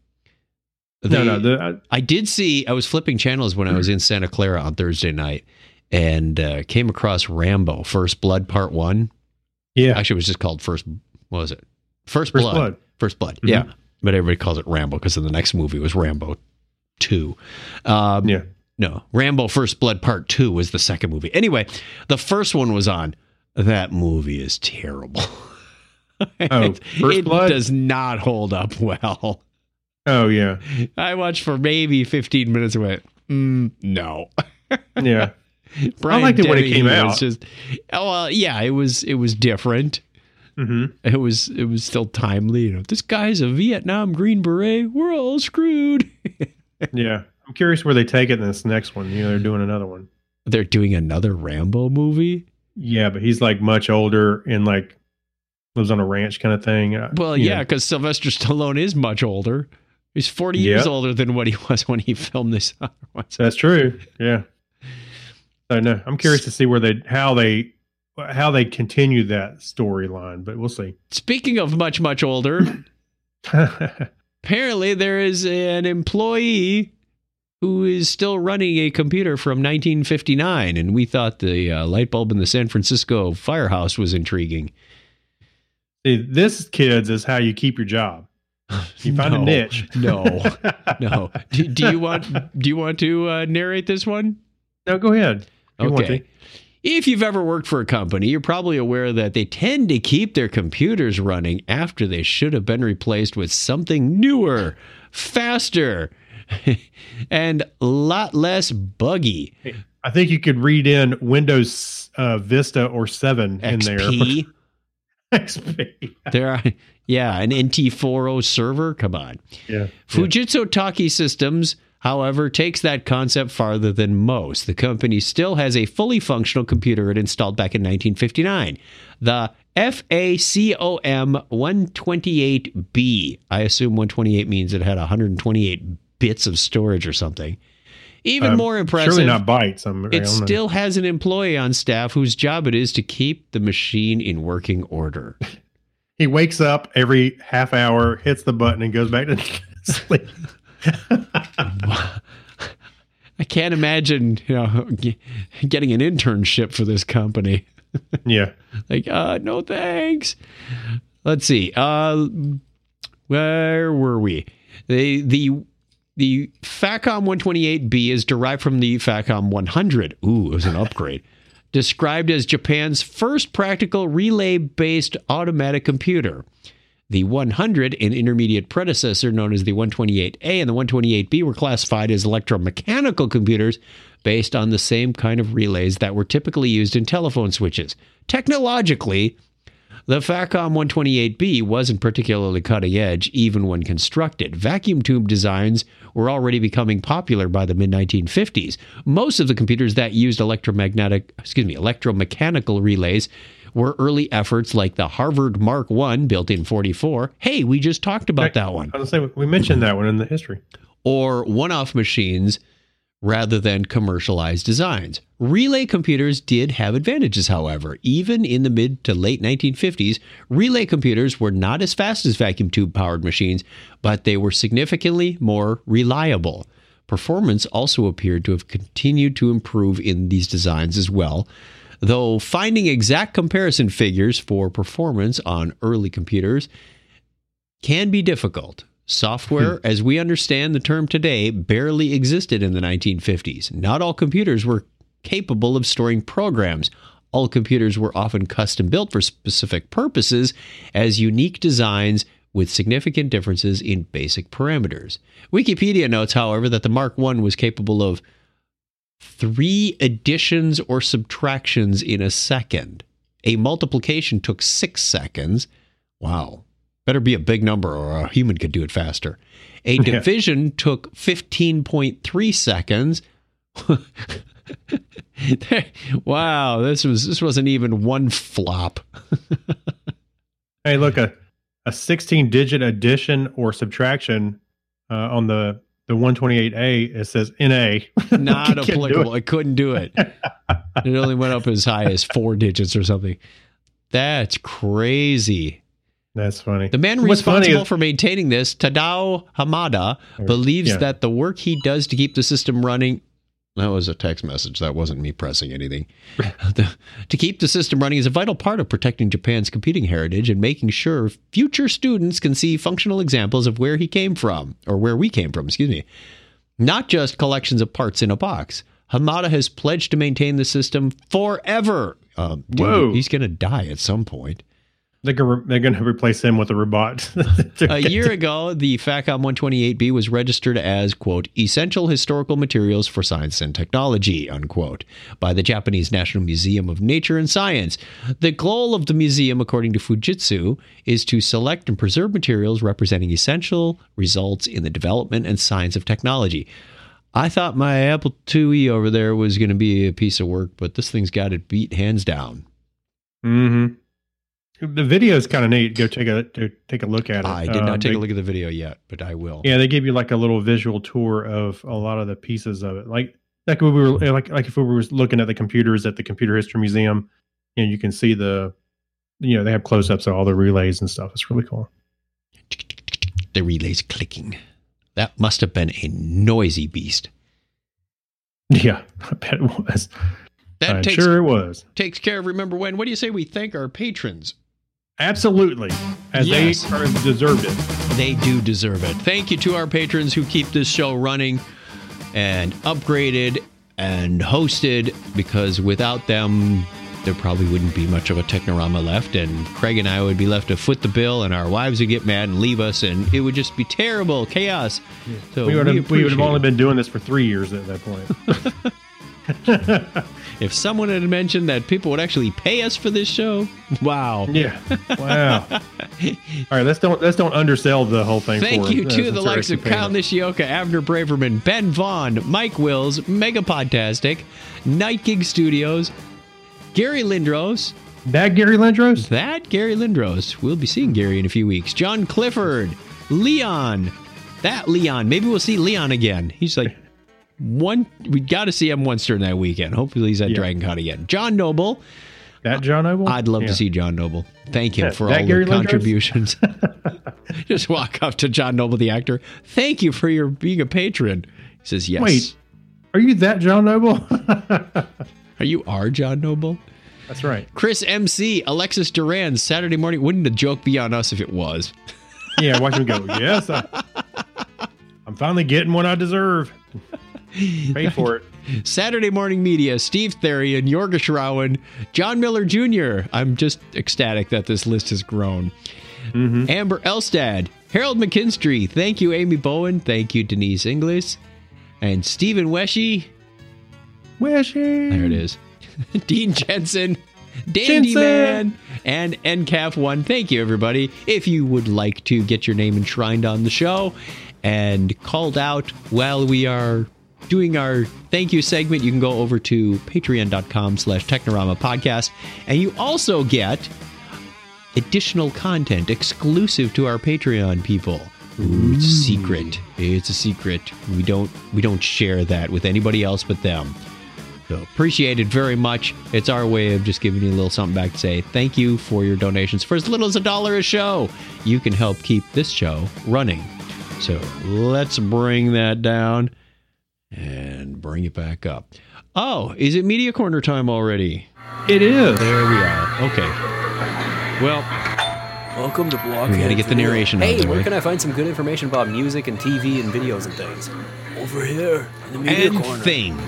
I did see, I was flipping channels when I was in Santa Clara on Thursday night, and came across Rambo, First Blood Part 1. Yeah. Actually, it was just called First Blood. First Blood, yeah. But everybody calls it Rambo because the next movie was Rambo 2. Yeah. No, Rambo First Blood Part 2 was the second movie. Anyway, the first one was on. That movie is terrible. First Blood? It does not hold up well. Oh, yeah. I watched for maybe 15 minutes and went, no. Yeah. Brian I liked it when it came out. It was different. Mm-hmm. It was still timely. This guy's a Vietnam Green Beret. We're all screwed. Yeah. I'm curious where they take it in this next one. They're doing another one. They're doing another Rambo movie? Yeah, but he's like much older and like lives on a ranch kind of thing. Well, yeah, because Sylvester Stallone is much older. He's 40 years older than what he was when he filmed this other one. That's true. Yeah. So no, I'm curious to see how they continue that storyline, but we'll see. Speaking of much older, apparently there is an employee who is still running a computer from 1959, and we thought the light bulb in the San Francisco firehouse was intriguing. See, this, kids, is how you keep your job. You find a niche. No. Do you want to narrate this one? No, go ahead. Okay. If you've ever worked for a company, you're probably aware that they tend to keep their computers running after they should have been replaced with something newer, faster, and a lot less buggy. I think you could read in Windows Vista or 7 XP. in there. XP. There are, an NT40 server. Come on. Yeah. Fujitsu Taki Systems, however, takes that concept farther than most. The company still has a fully functional computer it installed back in 1959. The FACOM 128B. I assume 128 means it had 128 bits of storage or something. Even more impressive, surely not bytes. It still has an employee on staff whose job it is to keep the machine in working order. He wakes up every half hour, hits the button, and goes back to sleep. I can't imagine, getting an internship for this company. Yeah. Like, no thanks. Let's see. Where were we? The FACOM 128B is derived from the FACOM 100. Ooh, it was an upgrade. Described as Japan's first practical relay-based automatic computer. The 100, an intermediate predecessor known as the 128A and the 128B, were classified as electromechanical computers based on the same kind of relays that were typically used in telephone switches. Technologically, the FACOM 128B wasn't particularly cutting edge even when constructed. Vacuum tube designs were already becoming popular by the mid-1950s. Most of the computers that used electromechanical relays were early efforts like the Harvard Mark I, built in 1944. Hey, we just talked about that one. I was going to say, we mentioned that one in the history. Or one-off machines rather than commercialized designs. Relay computers did have advantages, however. Even in the mid to late 1950s, relay computers were not as fast as vacuum tube-powered machines, but they were significantly more reliable. Performance also appeared to have continued to improve in these designs as well, though finding exact comparison figures for performance on early computers can be difficult. Software, as we understand the term today, barely existed in the 1950s. Not all computers were capable of storing programs. All computers were often custom built for specific purposes as unique designs with significant differences in basic parameters. Wikipedia notes, however, that the Mark I was capable of 3 additions or subtractions in a second. A multiplication took 6 seconds. Wow. Better be a big number or a human could do it faster. A division took 15.3 seconds. Wow, this wasn't even one flop. Hey, look, a 16-digit addition or subtraction on the 128A, it says NA. Not applicable. I couldn't do it. It only went up as high as 4 digits or something. That's crazy. That's funny. The man responsible for maintaining this, Tadao Hamada, believes that the work he does to keep the system running... That was a text message. That wasn't me pressing anything. To keep the system running is a vital part of protecting Japan's computing heritage and making sure future students can see functional examples of where he came from, or where we came from, excuse me. Not just collections of parts in a box. Hamada has pledged to maintain the system forever. Dude, he's going to die at some point. They're going to replace him with a robot. A year ago, the Facom 128B was registered as, quote, essential historical materials for science and technology, unquote, by the Japanese National Museum of Nature and Science. The goal of the museum, according to Fujitsu, is to select and preserve materials representing essential results in the development and science of technology. I thought my Apple IIe over there was going to be a piece of work, but this thing's got it beat hands down. Mm-hmm. The video is kind of neat. Go take a look at it. I did not take a look at the video yet, but I will. Yeah, they give you like a little visual tour of a lot of the pieces of it. Like if we were looking at the computers at the Computer History Museum, and you can see they have close-ups of all the relays and stuff. It's really cool. The relays clicking. That must have been a noisy beast. Yeah, I bet it was. Sure it was. Takes care of Remember When. What do you say we thank our patrons? Absolutely. As they deserved it. They do deserve it. Thank you to our patrons who keep this show running and upgraded and hosted, because without them, there probably wouldn't be much of a Technorama left, and Craig and I would be left to foot the bill, and our wives would get mad and leave us, and it would just be terrible chaos. Yeah. So we would have only been doing this for 3 years at that point. If someone had mentioned that people would actually pay us for this show, wow. Yeah. Wow. All right, let's don't undersell the whole thing. Thank you to the likes of Kyle Nishioka, Abner Braverman, Ben Vaughn, Mike Wills, Megapodtastic, Night Gig Studios, Gary Lindros. That Gary Lindros. We'll be seeing Gary in a few weeks. John Clifford, Leon. Maybe we'll see Leon again. He's like... we got to see him once during that weekend. Hopefully he's at DragonCon again. John Noble. That John Noble? I'd love to see John Noble. Thank him for all the contributions. Just walk up to John Noble, the actor. Thank you for your being a patron. He says, yes. Wait, are you that John Noble? Are you our John Noble? That's right. Chris MC, Alexis Duran, Saturday morning. Wouldn't the joke be on us if it was? Yeah, watch him go, yes, I'm finally getting what I deserve. Pay for it. Saturday Morning Media, Steve Therian, Jorga Schrauen, John Miller Jr. I'm just ecstatic that this list has grown. Mm-hmm. Amber Elstad, Harold McKinstry. Thank you, Amy Bowen. Thank you, Denise Inglis. And Stephen Weshy. There it is. Dean Jensen. Dandy Man. And NCAF1. Thank you, everybody. If you would like to get your name enshrined on the show and called out while we are doing our thank you segment, you can go over to patreon.com/Technorama podcast, and you also get additional content exclusive to our Patreon people. Ooh, it's a secret. It's a secret. We don't share that with anybody else but them. So appreciate it very much. It's our way of just giving you a little something back to say thank you for your donations. For as little as $1 a show, you can help keep this show running. So let's bring that down and bring it back up. Oh, is it Media Corner time already? It is. There we are. Okay. Well, welcome to Blockhead. We got to get the narration out Hey, there. where can I find some good information about music and TV and videos and things? Over here in the Media Corner.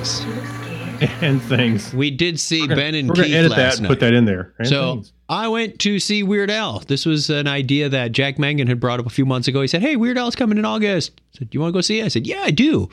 And things. We did see Ben and Keith edit last that and night. put that in there. I went to see Weird Al. This was an idea that Jack Mangan had brought up a few months ago. He said, hey, Weird Al's coming in August. I said, do you want to go see it? I said, yeah, I do.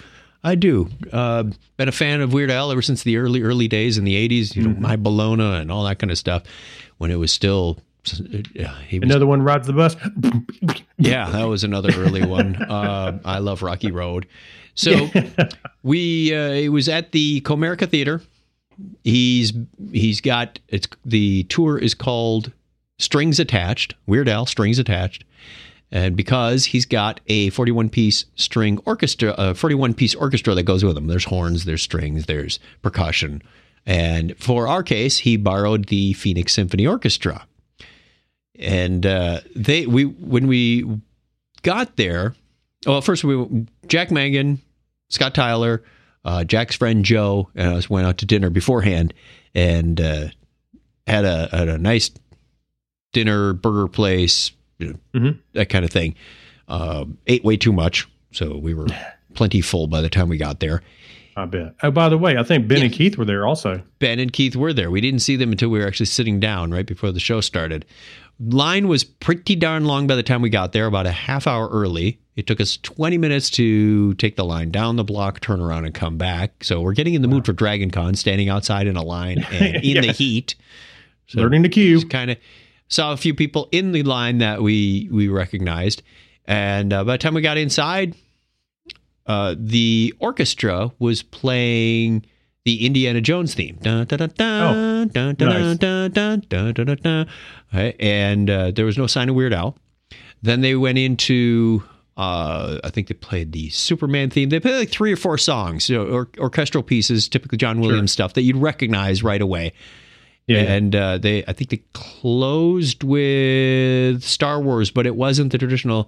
I do. Been a fan of Weird Al ever since the early days in the 80s, you know, My Bologna and all that kind of stuff when it was still... Another one rides the bus. Yeah, that was another early one. I love Rocky Road. So it was at the Comerica Theater. He's got the tour is called Strings Attached, Weird Al Strings Attached. And because he's got a 41-piece string orchestra, a 41-piece orchestra that goes with him. There's horns, there's strings, there's percussion. And for our case, he borrowed the Phoenix Symphony Orchestra. And when we got there, first Jack Mangan, Scott Tyler, Jack's friend Joe, and us went out to dinner beforehand and had a nice dinner, burger place, you know, that kind of thing. Ate way too much, so we were plenty full by the time we got there. I bet. Oh, by the way, I think Ben and Keith were there also. Ben and Keith were there. We didn't see them until we were actually sitting down right before the show started. Line was pretty darn long by the time we got there, about a half hour early. It took us 20 minutes to take the line down the block, turn around, and come back. So we're getting in the mood for Dragon Con, standing outside in a line and in the heat. So learning the queue. Kind of saw a few people in the line that we recognized. And by the time we got inside, the orchestra was playing the Indiana Jones theme. Dun, dun, dun, dun, dun, dun, dun, dun, dun, dun, dun. And there was no sign of Weird Al. Then they went into, I think they played the Superman theme. They played like 3 or 4 songs, you know, orchestral pieces, typically John Williams stuff that you'd recognize right away. Yeah. And I think they closed with Star Wars, but it wasn't the traditional,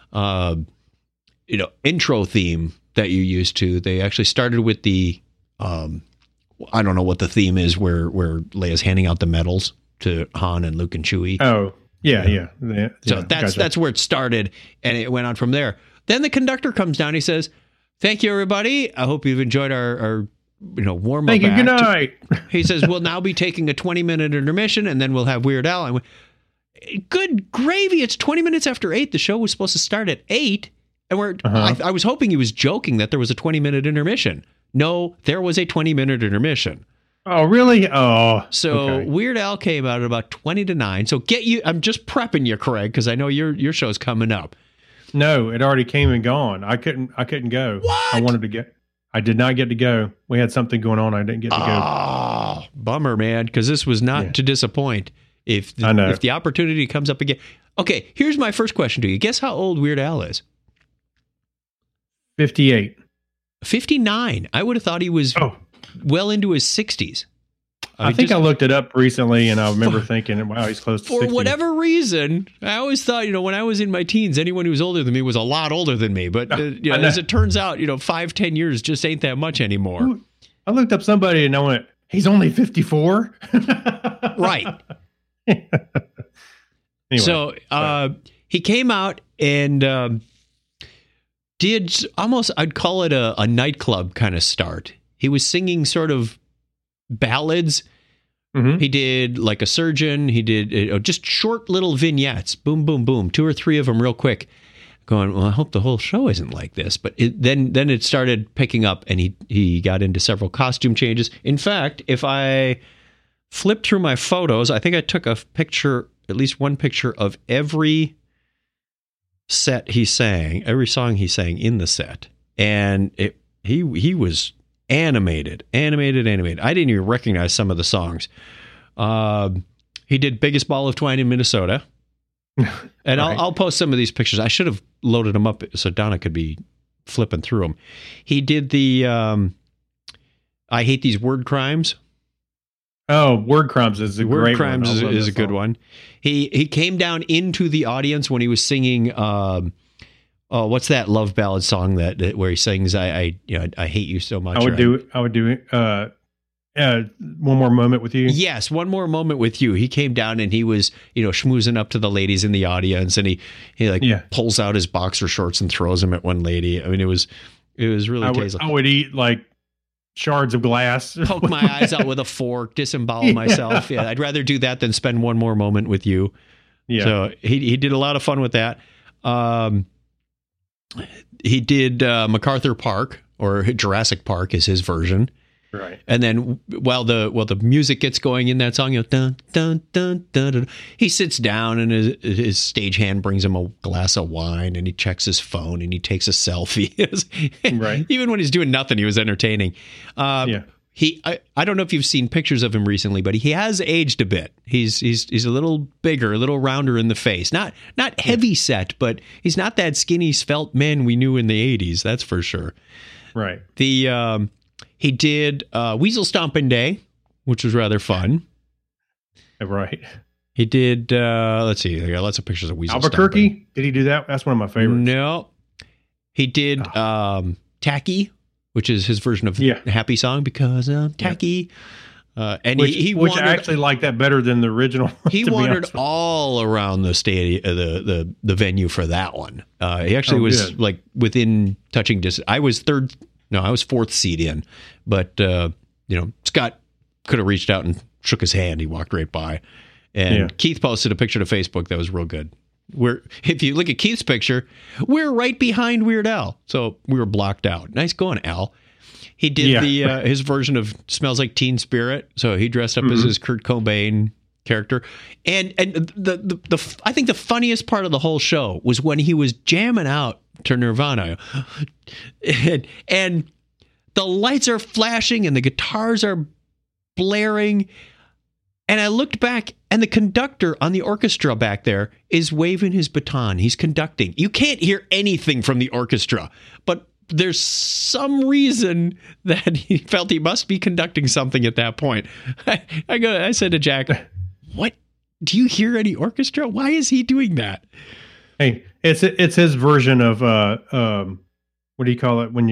intro theme that you're used to. They actually started with the, I don't know what the theme is, where Leia's handing out the medals to Han and Luke and Chewie. Oh, yeah. So that's where it started, and it went on from there. Then the conductor comes down. He says, "Thank you, everybody. I hope you've enjoyed our warm up. Thank you. Good night." He says, "We'll now be taking a 20-minute intermission, and then we'll have Weird Al." I went, "Good gravy! It's 20 minutes after 8. The show was supposed to start at 8, and I was hoping he was joking that there was a 20-minute intermission. No, there was a 20-minute intermission." Oh, really? Oh. So okay. Weird Al came out at about 20 to 9. So I'm just prepping you, Craig, because I know your show's coming up. No, it already came and gone. I couldn't go. What? I wanted to get. I did not get to go. We had something going on. I didn't get to go. Oh, bummer, man, because this was not to disappoint. If the opportunity comes up again. Okay, here's my first question to you. Guess how old Weird Al is? 58. 59. I would have thought he was well into his 60s. I think I looked it up recently, and I remember thinking, wow, he's close to 60. For whatever reason, I always thought, when I was in my teens, anyone who was older than me was a lot older than me. But as it turns out, 5-10 years just ain't that much anymore. Ooh, I looked up somebody, and I went, he's only 54? Right. Anyway, so he came out and did almost, I'd call it a nightclub kind of start. He was singing sort of ballads. Mm-hmm. He did like a surgeon. He did just short little vignettes. Boom, boom, boom. 2 or 3 of them real quick. Going, well, I hope the whole show isn't like this. But then it started picking up, and he got into several costume changes. In fact, if I flip through my photos, I think I took a picture, at least one picture of every set he sang, every song he sang in the set. And he was animated. I didn't even recognize some of the songs. He did Biggest Ball of Twine in Minnesota. And right. I'll post some of these pictures. I should have loaded them up so Donna could be flipping through them. He did the I Hate These Word Crimes. Oh, Word Crimes is a great one. Word Crimes is a good one. He came down into the audience when he was singing what's that love ballad song that where he sings I hate you so much. I would do One More Moment with You. Yes, One More Moment with You. He came down and he was, schmoozing up to the ladies in the audience, and he pulls out his boxer shorts and throws them at one lady. I mean, it was really tasty. I would eat like shards of glass. Poke my eyes out with a fork, disembowel myself. Yeah, I'd rather do that than spend one more moment with you. Yeah. So he did a lot of fun with that. He did MacArthur Park, or Jurassic Park is his version. Right. And then while the music gets going in that song, dun, dun, dun, dun, dun, he sits down and his stagehand brings him a glass of wine and he checks his phone and he takes a selfie. Right. Even when he's doing nothing, he was entertaining. I don't know if you've seen pictures of him recently, but he has aged a bit. He's a little bigger, a little rounder in the face. Not heavy set, but he's not that skinny, svelte man we knew in the 80s. That's for sure. Right. He did Weasel Stomping Day, which was rather fun. Right. He did, let's see, there got lots of pictures of Weasel Albuquerque? Stomping. Did he do that? That's one of my favorites. No. He did Tacky, which is his version of Happy Song, because I'm tacky. And he which wandered, I actually like that better than the original. He wandered all around the stadium, the venue for that one. He actually was like within touching distance. I was fourth seat in, but Scott could have reached out and shook his hand. He walked right by, and Keith posted a picture to Facebook that was real good. If you look at Keith's picture, we're right behind Weird Al, so we were blocked out. Nice going, Al. He did his version of "Smells Like Teen Spirit," so he dressed up as his Kurt Cobain character. And the I think the funniest part of the whole show was when he was jamming out to Nirvana, and the lights are flashing and the guitars are blaring, and I looked back and the conductor on the orchestra back there is waving his baton. He's conducting. You can't hear anything from the orchestra, but there's some reason that he felt he must be conducting something at that point. I said to Jack, "What? Do you hear any orchestra? Why is he doing that?" Hey, it's his version of what do you call it when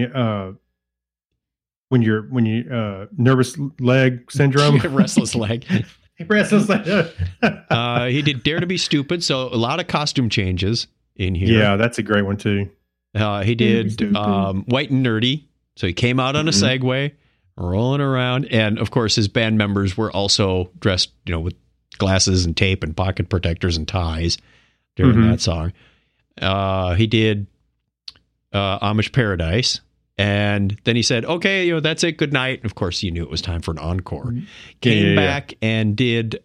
you nervous leg syndrome? Restless leg. Restless leg. He did Dare to Be Stupid, so a lot of costume changes in here. Yeah, that's a great one too. He did White and Nerdy, so he came out on a Segway, rolling around, and of course his band members were also dressed, with glasses and tape and pocket protectors and ties during that song. He did Amish Paradise, and then he said, "Okay, that's it. Good night." And of course, you knew it was time for an encore. Came back and did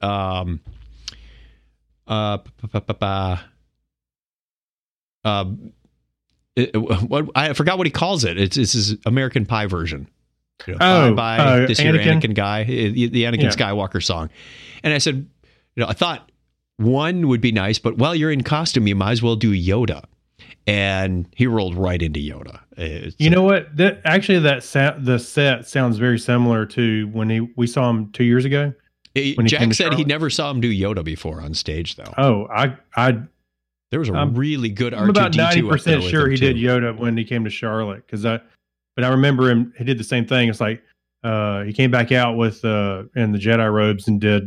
I forgot what he calls it. It's his American Pie version. Bye, this here Anakin guy, the Anakin Skywalker song. And I said, I thought one would be nice, but while you're in costume, you might as well do Yoda. And he rolled right into Yoda. You know what? The set sounds very similar to when we saw him 2 years ago. Jack said he never saw him do Yoda before on stage, though. Oh, there was a really good R2-D2. I'm about 90% sure he did Yoda when he came to Charlotte, but I remember him. He did the same thing. It's like he came back out with in the Jedi robes and did.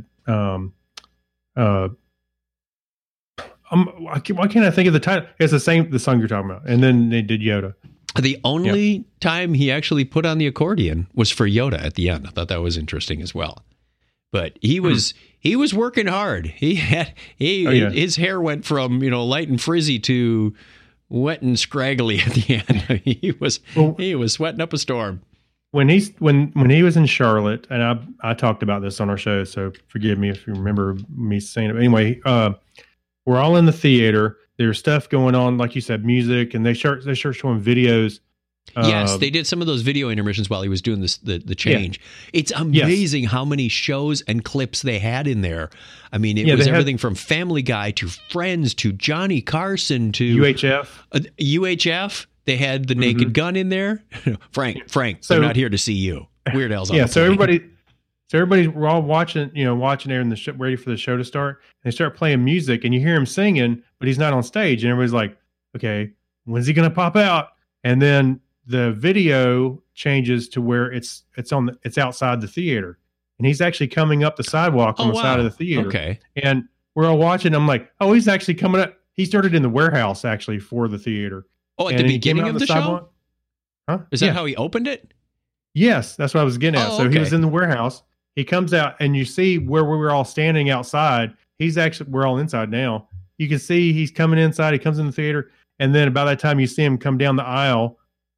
Why can't I think of the title? It's the song you're talking about, and then they did Yoda. The only time he actually put on the accordion was for Yoda at the end. I thought that was interesting as well. But he was working hard. His hair went from light and frizzy to wet and scraggly at the end. He was sweating up a storm. When he was in Charlotte, and I talked about this on our show, so forgive me if you remember me saying it. Anyway, we're all in the theater. There's stuff going on, like you said, music, and they start showing videos. Yes, they did some of those video intermissions while he was doing the change. Yeah. It's amazing how many shows and clips they had in there. I mean, it was everything from Family Guy to Friends to Johnny Carson to UHF. UHF. They had the Naked Gun in there. Frank, they're not here to see you. Weird Al's on the plane. We're all watching there in the show, ready for the show to start. And they start playing music, and you hear him singing, but he's not on stage. And everybody's like, "Okay, when's he going to pop out?" And then the video changes to where it's outside the theater, and he's actually coming up the sidewalk on the side of the theater. Okay, and we're all watching. I'm like, "Oh, he's actually coming up." He started in the warehouse actually for the theater. Oh, at the beginning of the show? Huh? Is that how he opened it? Yes, that's what I was getting at. So he was in the warehouse. He comes out, and you see where we were all standing outside. We're all inside now. You can see he's coming inside. He comes in the theater, and then about that time you see him come down the aisle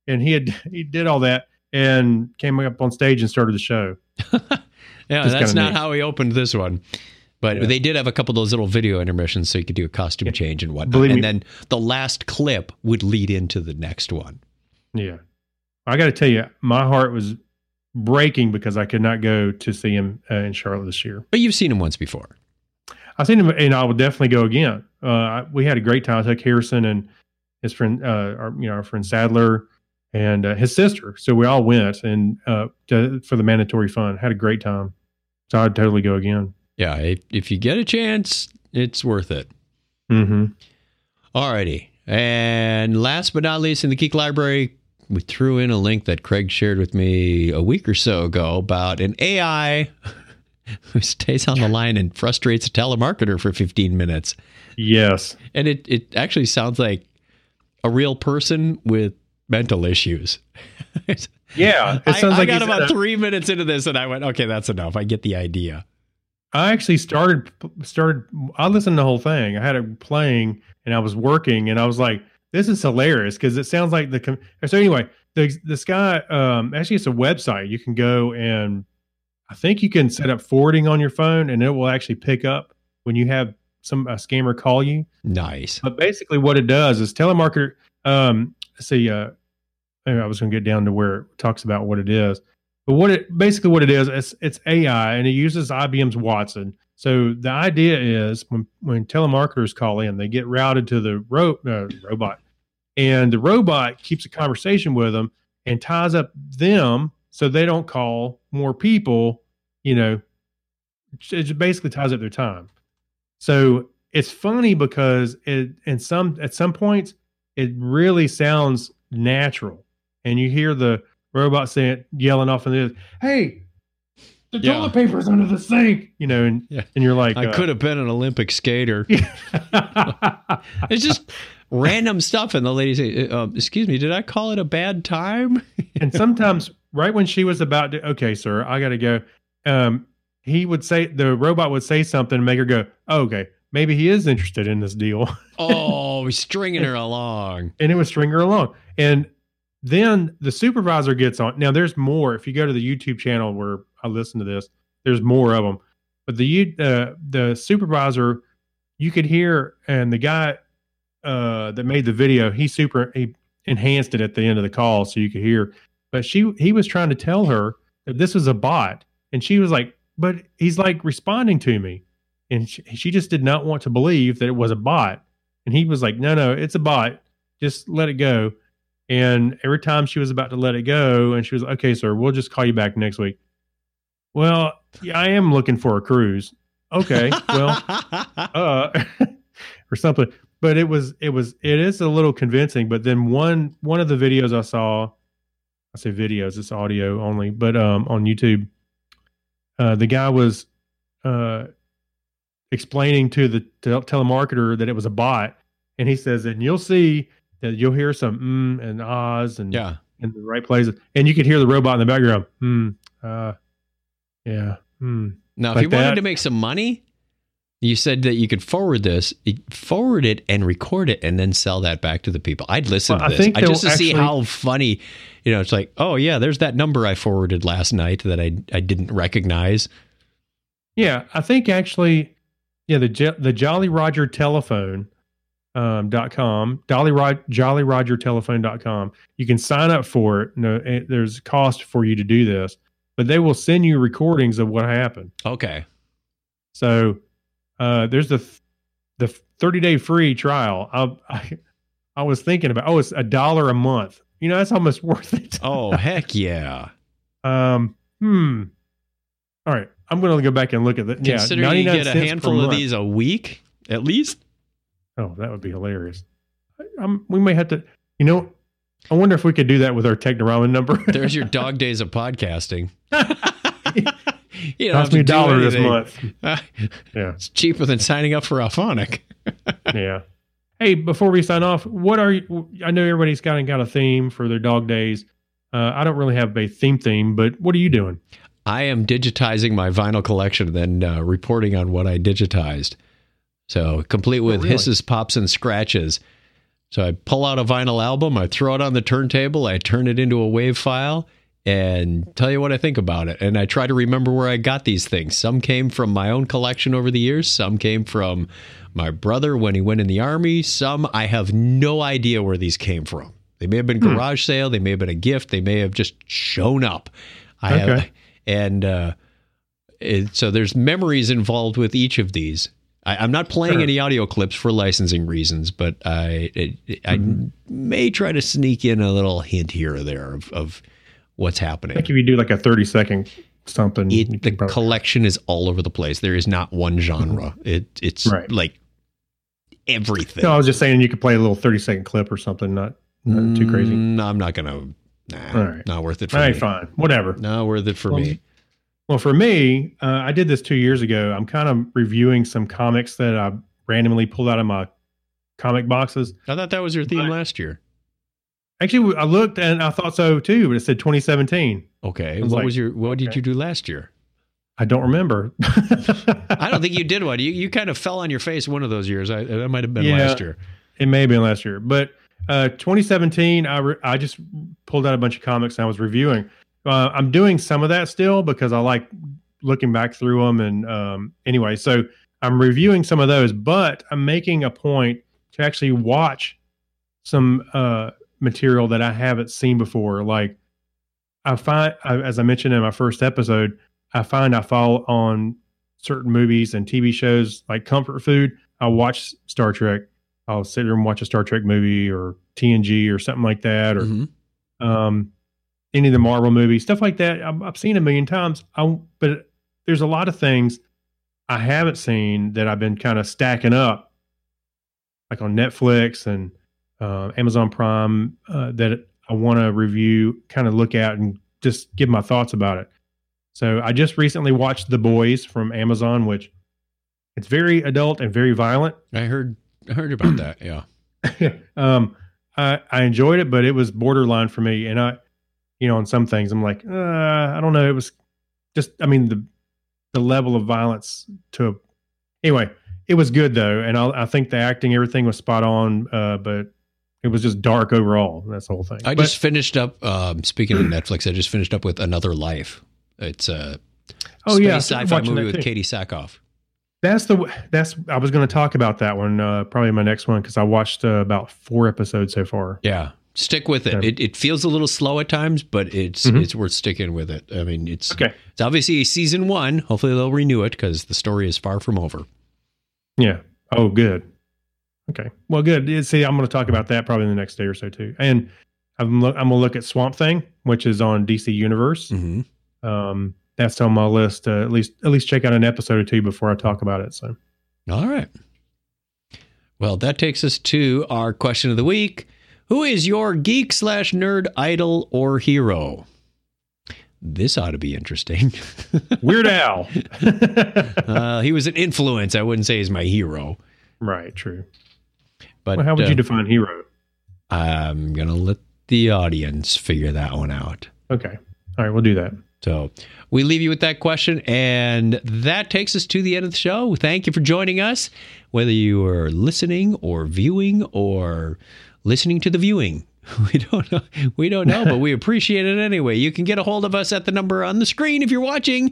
and he did all that and came up on stage and started the show. Yeah, that's not how he opened this one. But they did have a couple of those little video intermissions so you could do a costume change and whatnot. And then the last clip would lead into the next one. Yeah. I got to tell you, my heart was breaking because I could not go to see him in Charlotte this year. But you've seen him once before. I've seen him, and I will definitely go again. We had a great time. I took Harrison and his friend, our friend Sadler, and his sister. So we all went and for the mandatory fun. Had a great time. So I'd totally go again. Yeah, if you get a chance, it's worth it. Mm-hmm. All righty. And last but not least, in the Geek Library, we threw in a link that Craig shared with me a week or so ago about an AI who stays on the line and frustrates a telemarketer for 15 minutes. Yes. And it actually sounds like a real person with mental issues. Yeah. It sounds I got about 3 minutes into this and I went, okay, that's enough. I get the idea. I actually started, I listened to the whole thing. I had it playing and I was working and I was like, this is hilarious because it sounds like so anyway, this guy, actually it's a website. You can go and I think you can set up forwarding on your phone and it will actually pick up when you have a scammer call you. Nice. But basically what it does is telemarketer, I was going to get down to where it talks about what it is. But what it is, it's AI and it uses IBM's Watson. So the idea is when telemarketers call in, they get routed to the robot, and the robot keeps a conversation with them and ties up them so they don't call more people. It basically ties up their time. So it's funny because at some points it really sounds natural, and you hear the robot yelling off in the hey. The toilet paper's under the sink, and you're like, I could have been an Olympic skater. It's just random stuff. And the lady say, excuse me, did I call it a bad time? And sometimes right when she was about to, okay, sir, I got to go. The robot would say something and make her go, oh, okay, maybe he is interested in this deal. Oh, stringing her along. And it was stringing her along. And then the supervisor gets on. Now there's more. If you go to the YouTube channel where I listen to this, there's more of them. But the supervisor, you could hear, and the guy that made the video, he enhanced it at the end of the call so you could hear. But he was trying to tell her that this was a bot, and she was like, "But he's like responding to me," and she just did not want to believe that it was a bot. And he was like, "No, it's a bot. Just let it go." And every time she was about to let it go, and she was like, okay, sir, we'll just call you back next week. Well, yeah, I am looking for a cruise. Okay, well, or something. But it is a little convincing. But then one of the videos I saw, I say videos, it's audio only, but on YouTube, the guy was explaining to the telemarketer that it was a bot, and he says, and you'll see that you'll hear some and ahs and in the right places, and you could hear the robot in the background. Now, if you wanted to make some money, you said that you could forward it and record it, and then sell that back to the people. I'd listen to this just to see how funny. It's like, oh yeah, there's that number I forwarded last night that I didn't recognize. Yeah, I think actually, the Jolly Roger telephone. .com, jollyrogertelephone.com. You can sign up for it. No, there's a cost for you to do this, but they will send you recordings of what happened. Okay. So there's the 30-day free trial. I was thinking about, it's $1 a month. That's almost worth it. Oh, heck yeah. All right. I'm going to go back and look at that. Considering you get a handful of these a week, at least. Oh, that would be hilarious. We may have to, I wonder if we could do that with our Technorama number. There's your dog days of podcasting. Cost me $1 this month. Yeah. It's cheaper than signing up for Alphonic. Yeah. Hey, before we sign off, I know everybody's got a theme for their dog days. I don't really have a theme, but what are you doing? I am digitizing my vinyl collection and then reporting on what I digitized. So complete with hisses, pops, and scratches. So I pull out a vinyl album, I throw it on the turntable, I turn it into a WAV file, and tell you what I think about it. And I try to remember where I got these things. Some came from my own collection over the years. Some came from my brother when he went in the Army. Some, I have no idea where these came from. They may have been garage sale. They may have been a gift. They may have just shown up. So there's memories involved with each of these. I'm not playing any audio clips for licensing reasons, but I may try to sneak in a little hint here or there of what's happening. I think if you do like a 30-second something. The collection is all over the place. There is not one genre. It's like everything. No, I was just saying you could play a little 30-second clip or something, not too crazy. No, I'm not going to. All right. Not worth it for me. All right, fine. Whatever. Not worth it for me. Well, for me, I did this 2 years ago. I'm kind of reviewing some comics that I randomly pulled out of my comic boxes. I thought that was your theme last year. Actually, I looked and I thought so too, but it said 2017. Okay. What did you do last year? I don't remember. I don't think you did one. You kind of fell on your face one of those years. That might have been last year. It may have been last year. But 2017, I just pulled out a bunch of comics and I was reviewing. I'm doing some of that still because I like looking back through them. And anyway, so I'm reviewing some of those, but I'm making a point to actually watch some material that I haven't seen before. Like as I mentioned in my first episode, I fall on certain movies and TV shows like comfort food. I'll watch Star Trek. I'll sit there and watch a Star Trek movie or TNG or something like that, or any of the Marvel movies, stuff like that. I've seen a million times. But there's a lot of things I haven't seen that I've been kind of stacking up, like on Netflix and Amazon Prime, that I want to review, kind of look at and just give my thoughts about it. So I just recently watched The Boys from Amazon, which it's very adult and very violent. I heard about that. Yeah. I enjoyed it, but it was borderline for me. And on some things I'm like, I don't know. It was just, the level of violence anyway, it was good though. And I think the acting, everything was spot on. But it was just dark overall. That's the whole thing. I just finished up, speaking of Netflix, I just finished up with Another Life. It's a sci-fi movie with Katie Sackhoff. I was going to talk about that one, probably my next one, because I watched about 4 episodes so far. Yeah. Stick with it. Yeah. It feels a little slow at times, but it's worth sticking with it. I mean, it's obviously season 1. Hopefully they'll renew it because the story is far from over. Yeah. Oh, good. Okay. Well, good. See, I'm going to talk about that probably in the next day or so too. And I'm going to look at Swamp Thing, which is on DC Universe. That's on my list. At least check out an episode or 2 before I talk about it. So, all right. Well, that takes us to our question of the week. Who is your geek/nerd idol or hero? This ought to be interesting. Weird Al. He was an influence. I wouldn't say he's my hero. Right. True. But how would you define hero? I'm going to let the audience figure that one out. Okay. All right. We'll do that. So we leave you with that question, and that takes us to the end of the show. Thank you for joining us, whether you are listening or viewing or listening to the viewing. We don't know, but we appreciate it anyway. You can get a hold of us at the number on the screen if you're watching,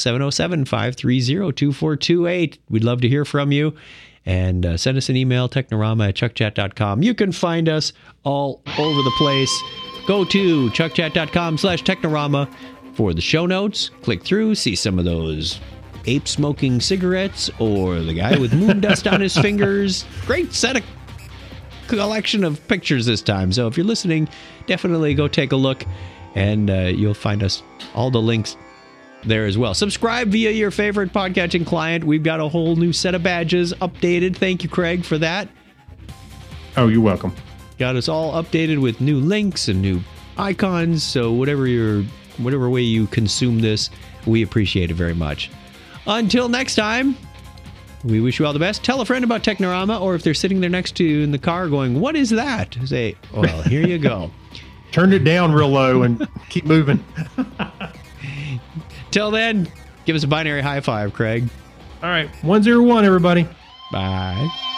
707-530-2428. We'd love to hear from you. And send us an email, technorama@chuckchat.com. You can find us all over the place. Go to chuckchat.com/technorama for the show notes. Click through, see some of those ape smoking cigarettes or the guy with moon dust on his fingers. Great collection of pictures this time. So if you're listening, definitely go take a look, and you'll find us all the links there as well. Subscribe via your favorite podcatching client. We've got a whole new set of badges updated. Thank you, Craig, for that. Oh, you're welcome. Got us all updated with new links and new icons. So whatever way you consume this, we appreciate it very much. Until next time, we wish you all the best. Tell a friend about Technorama, or if they're sitting there next to you in the car going, "What is that?" Say, "Well, here you go." Turn it down real low and keep moving. Till then, give us a binary high five, Craig. All right. 101, everybody. Bye.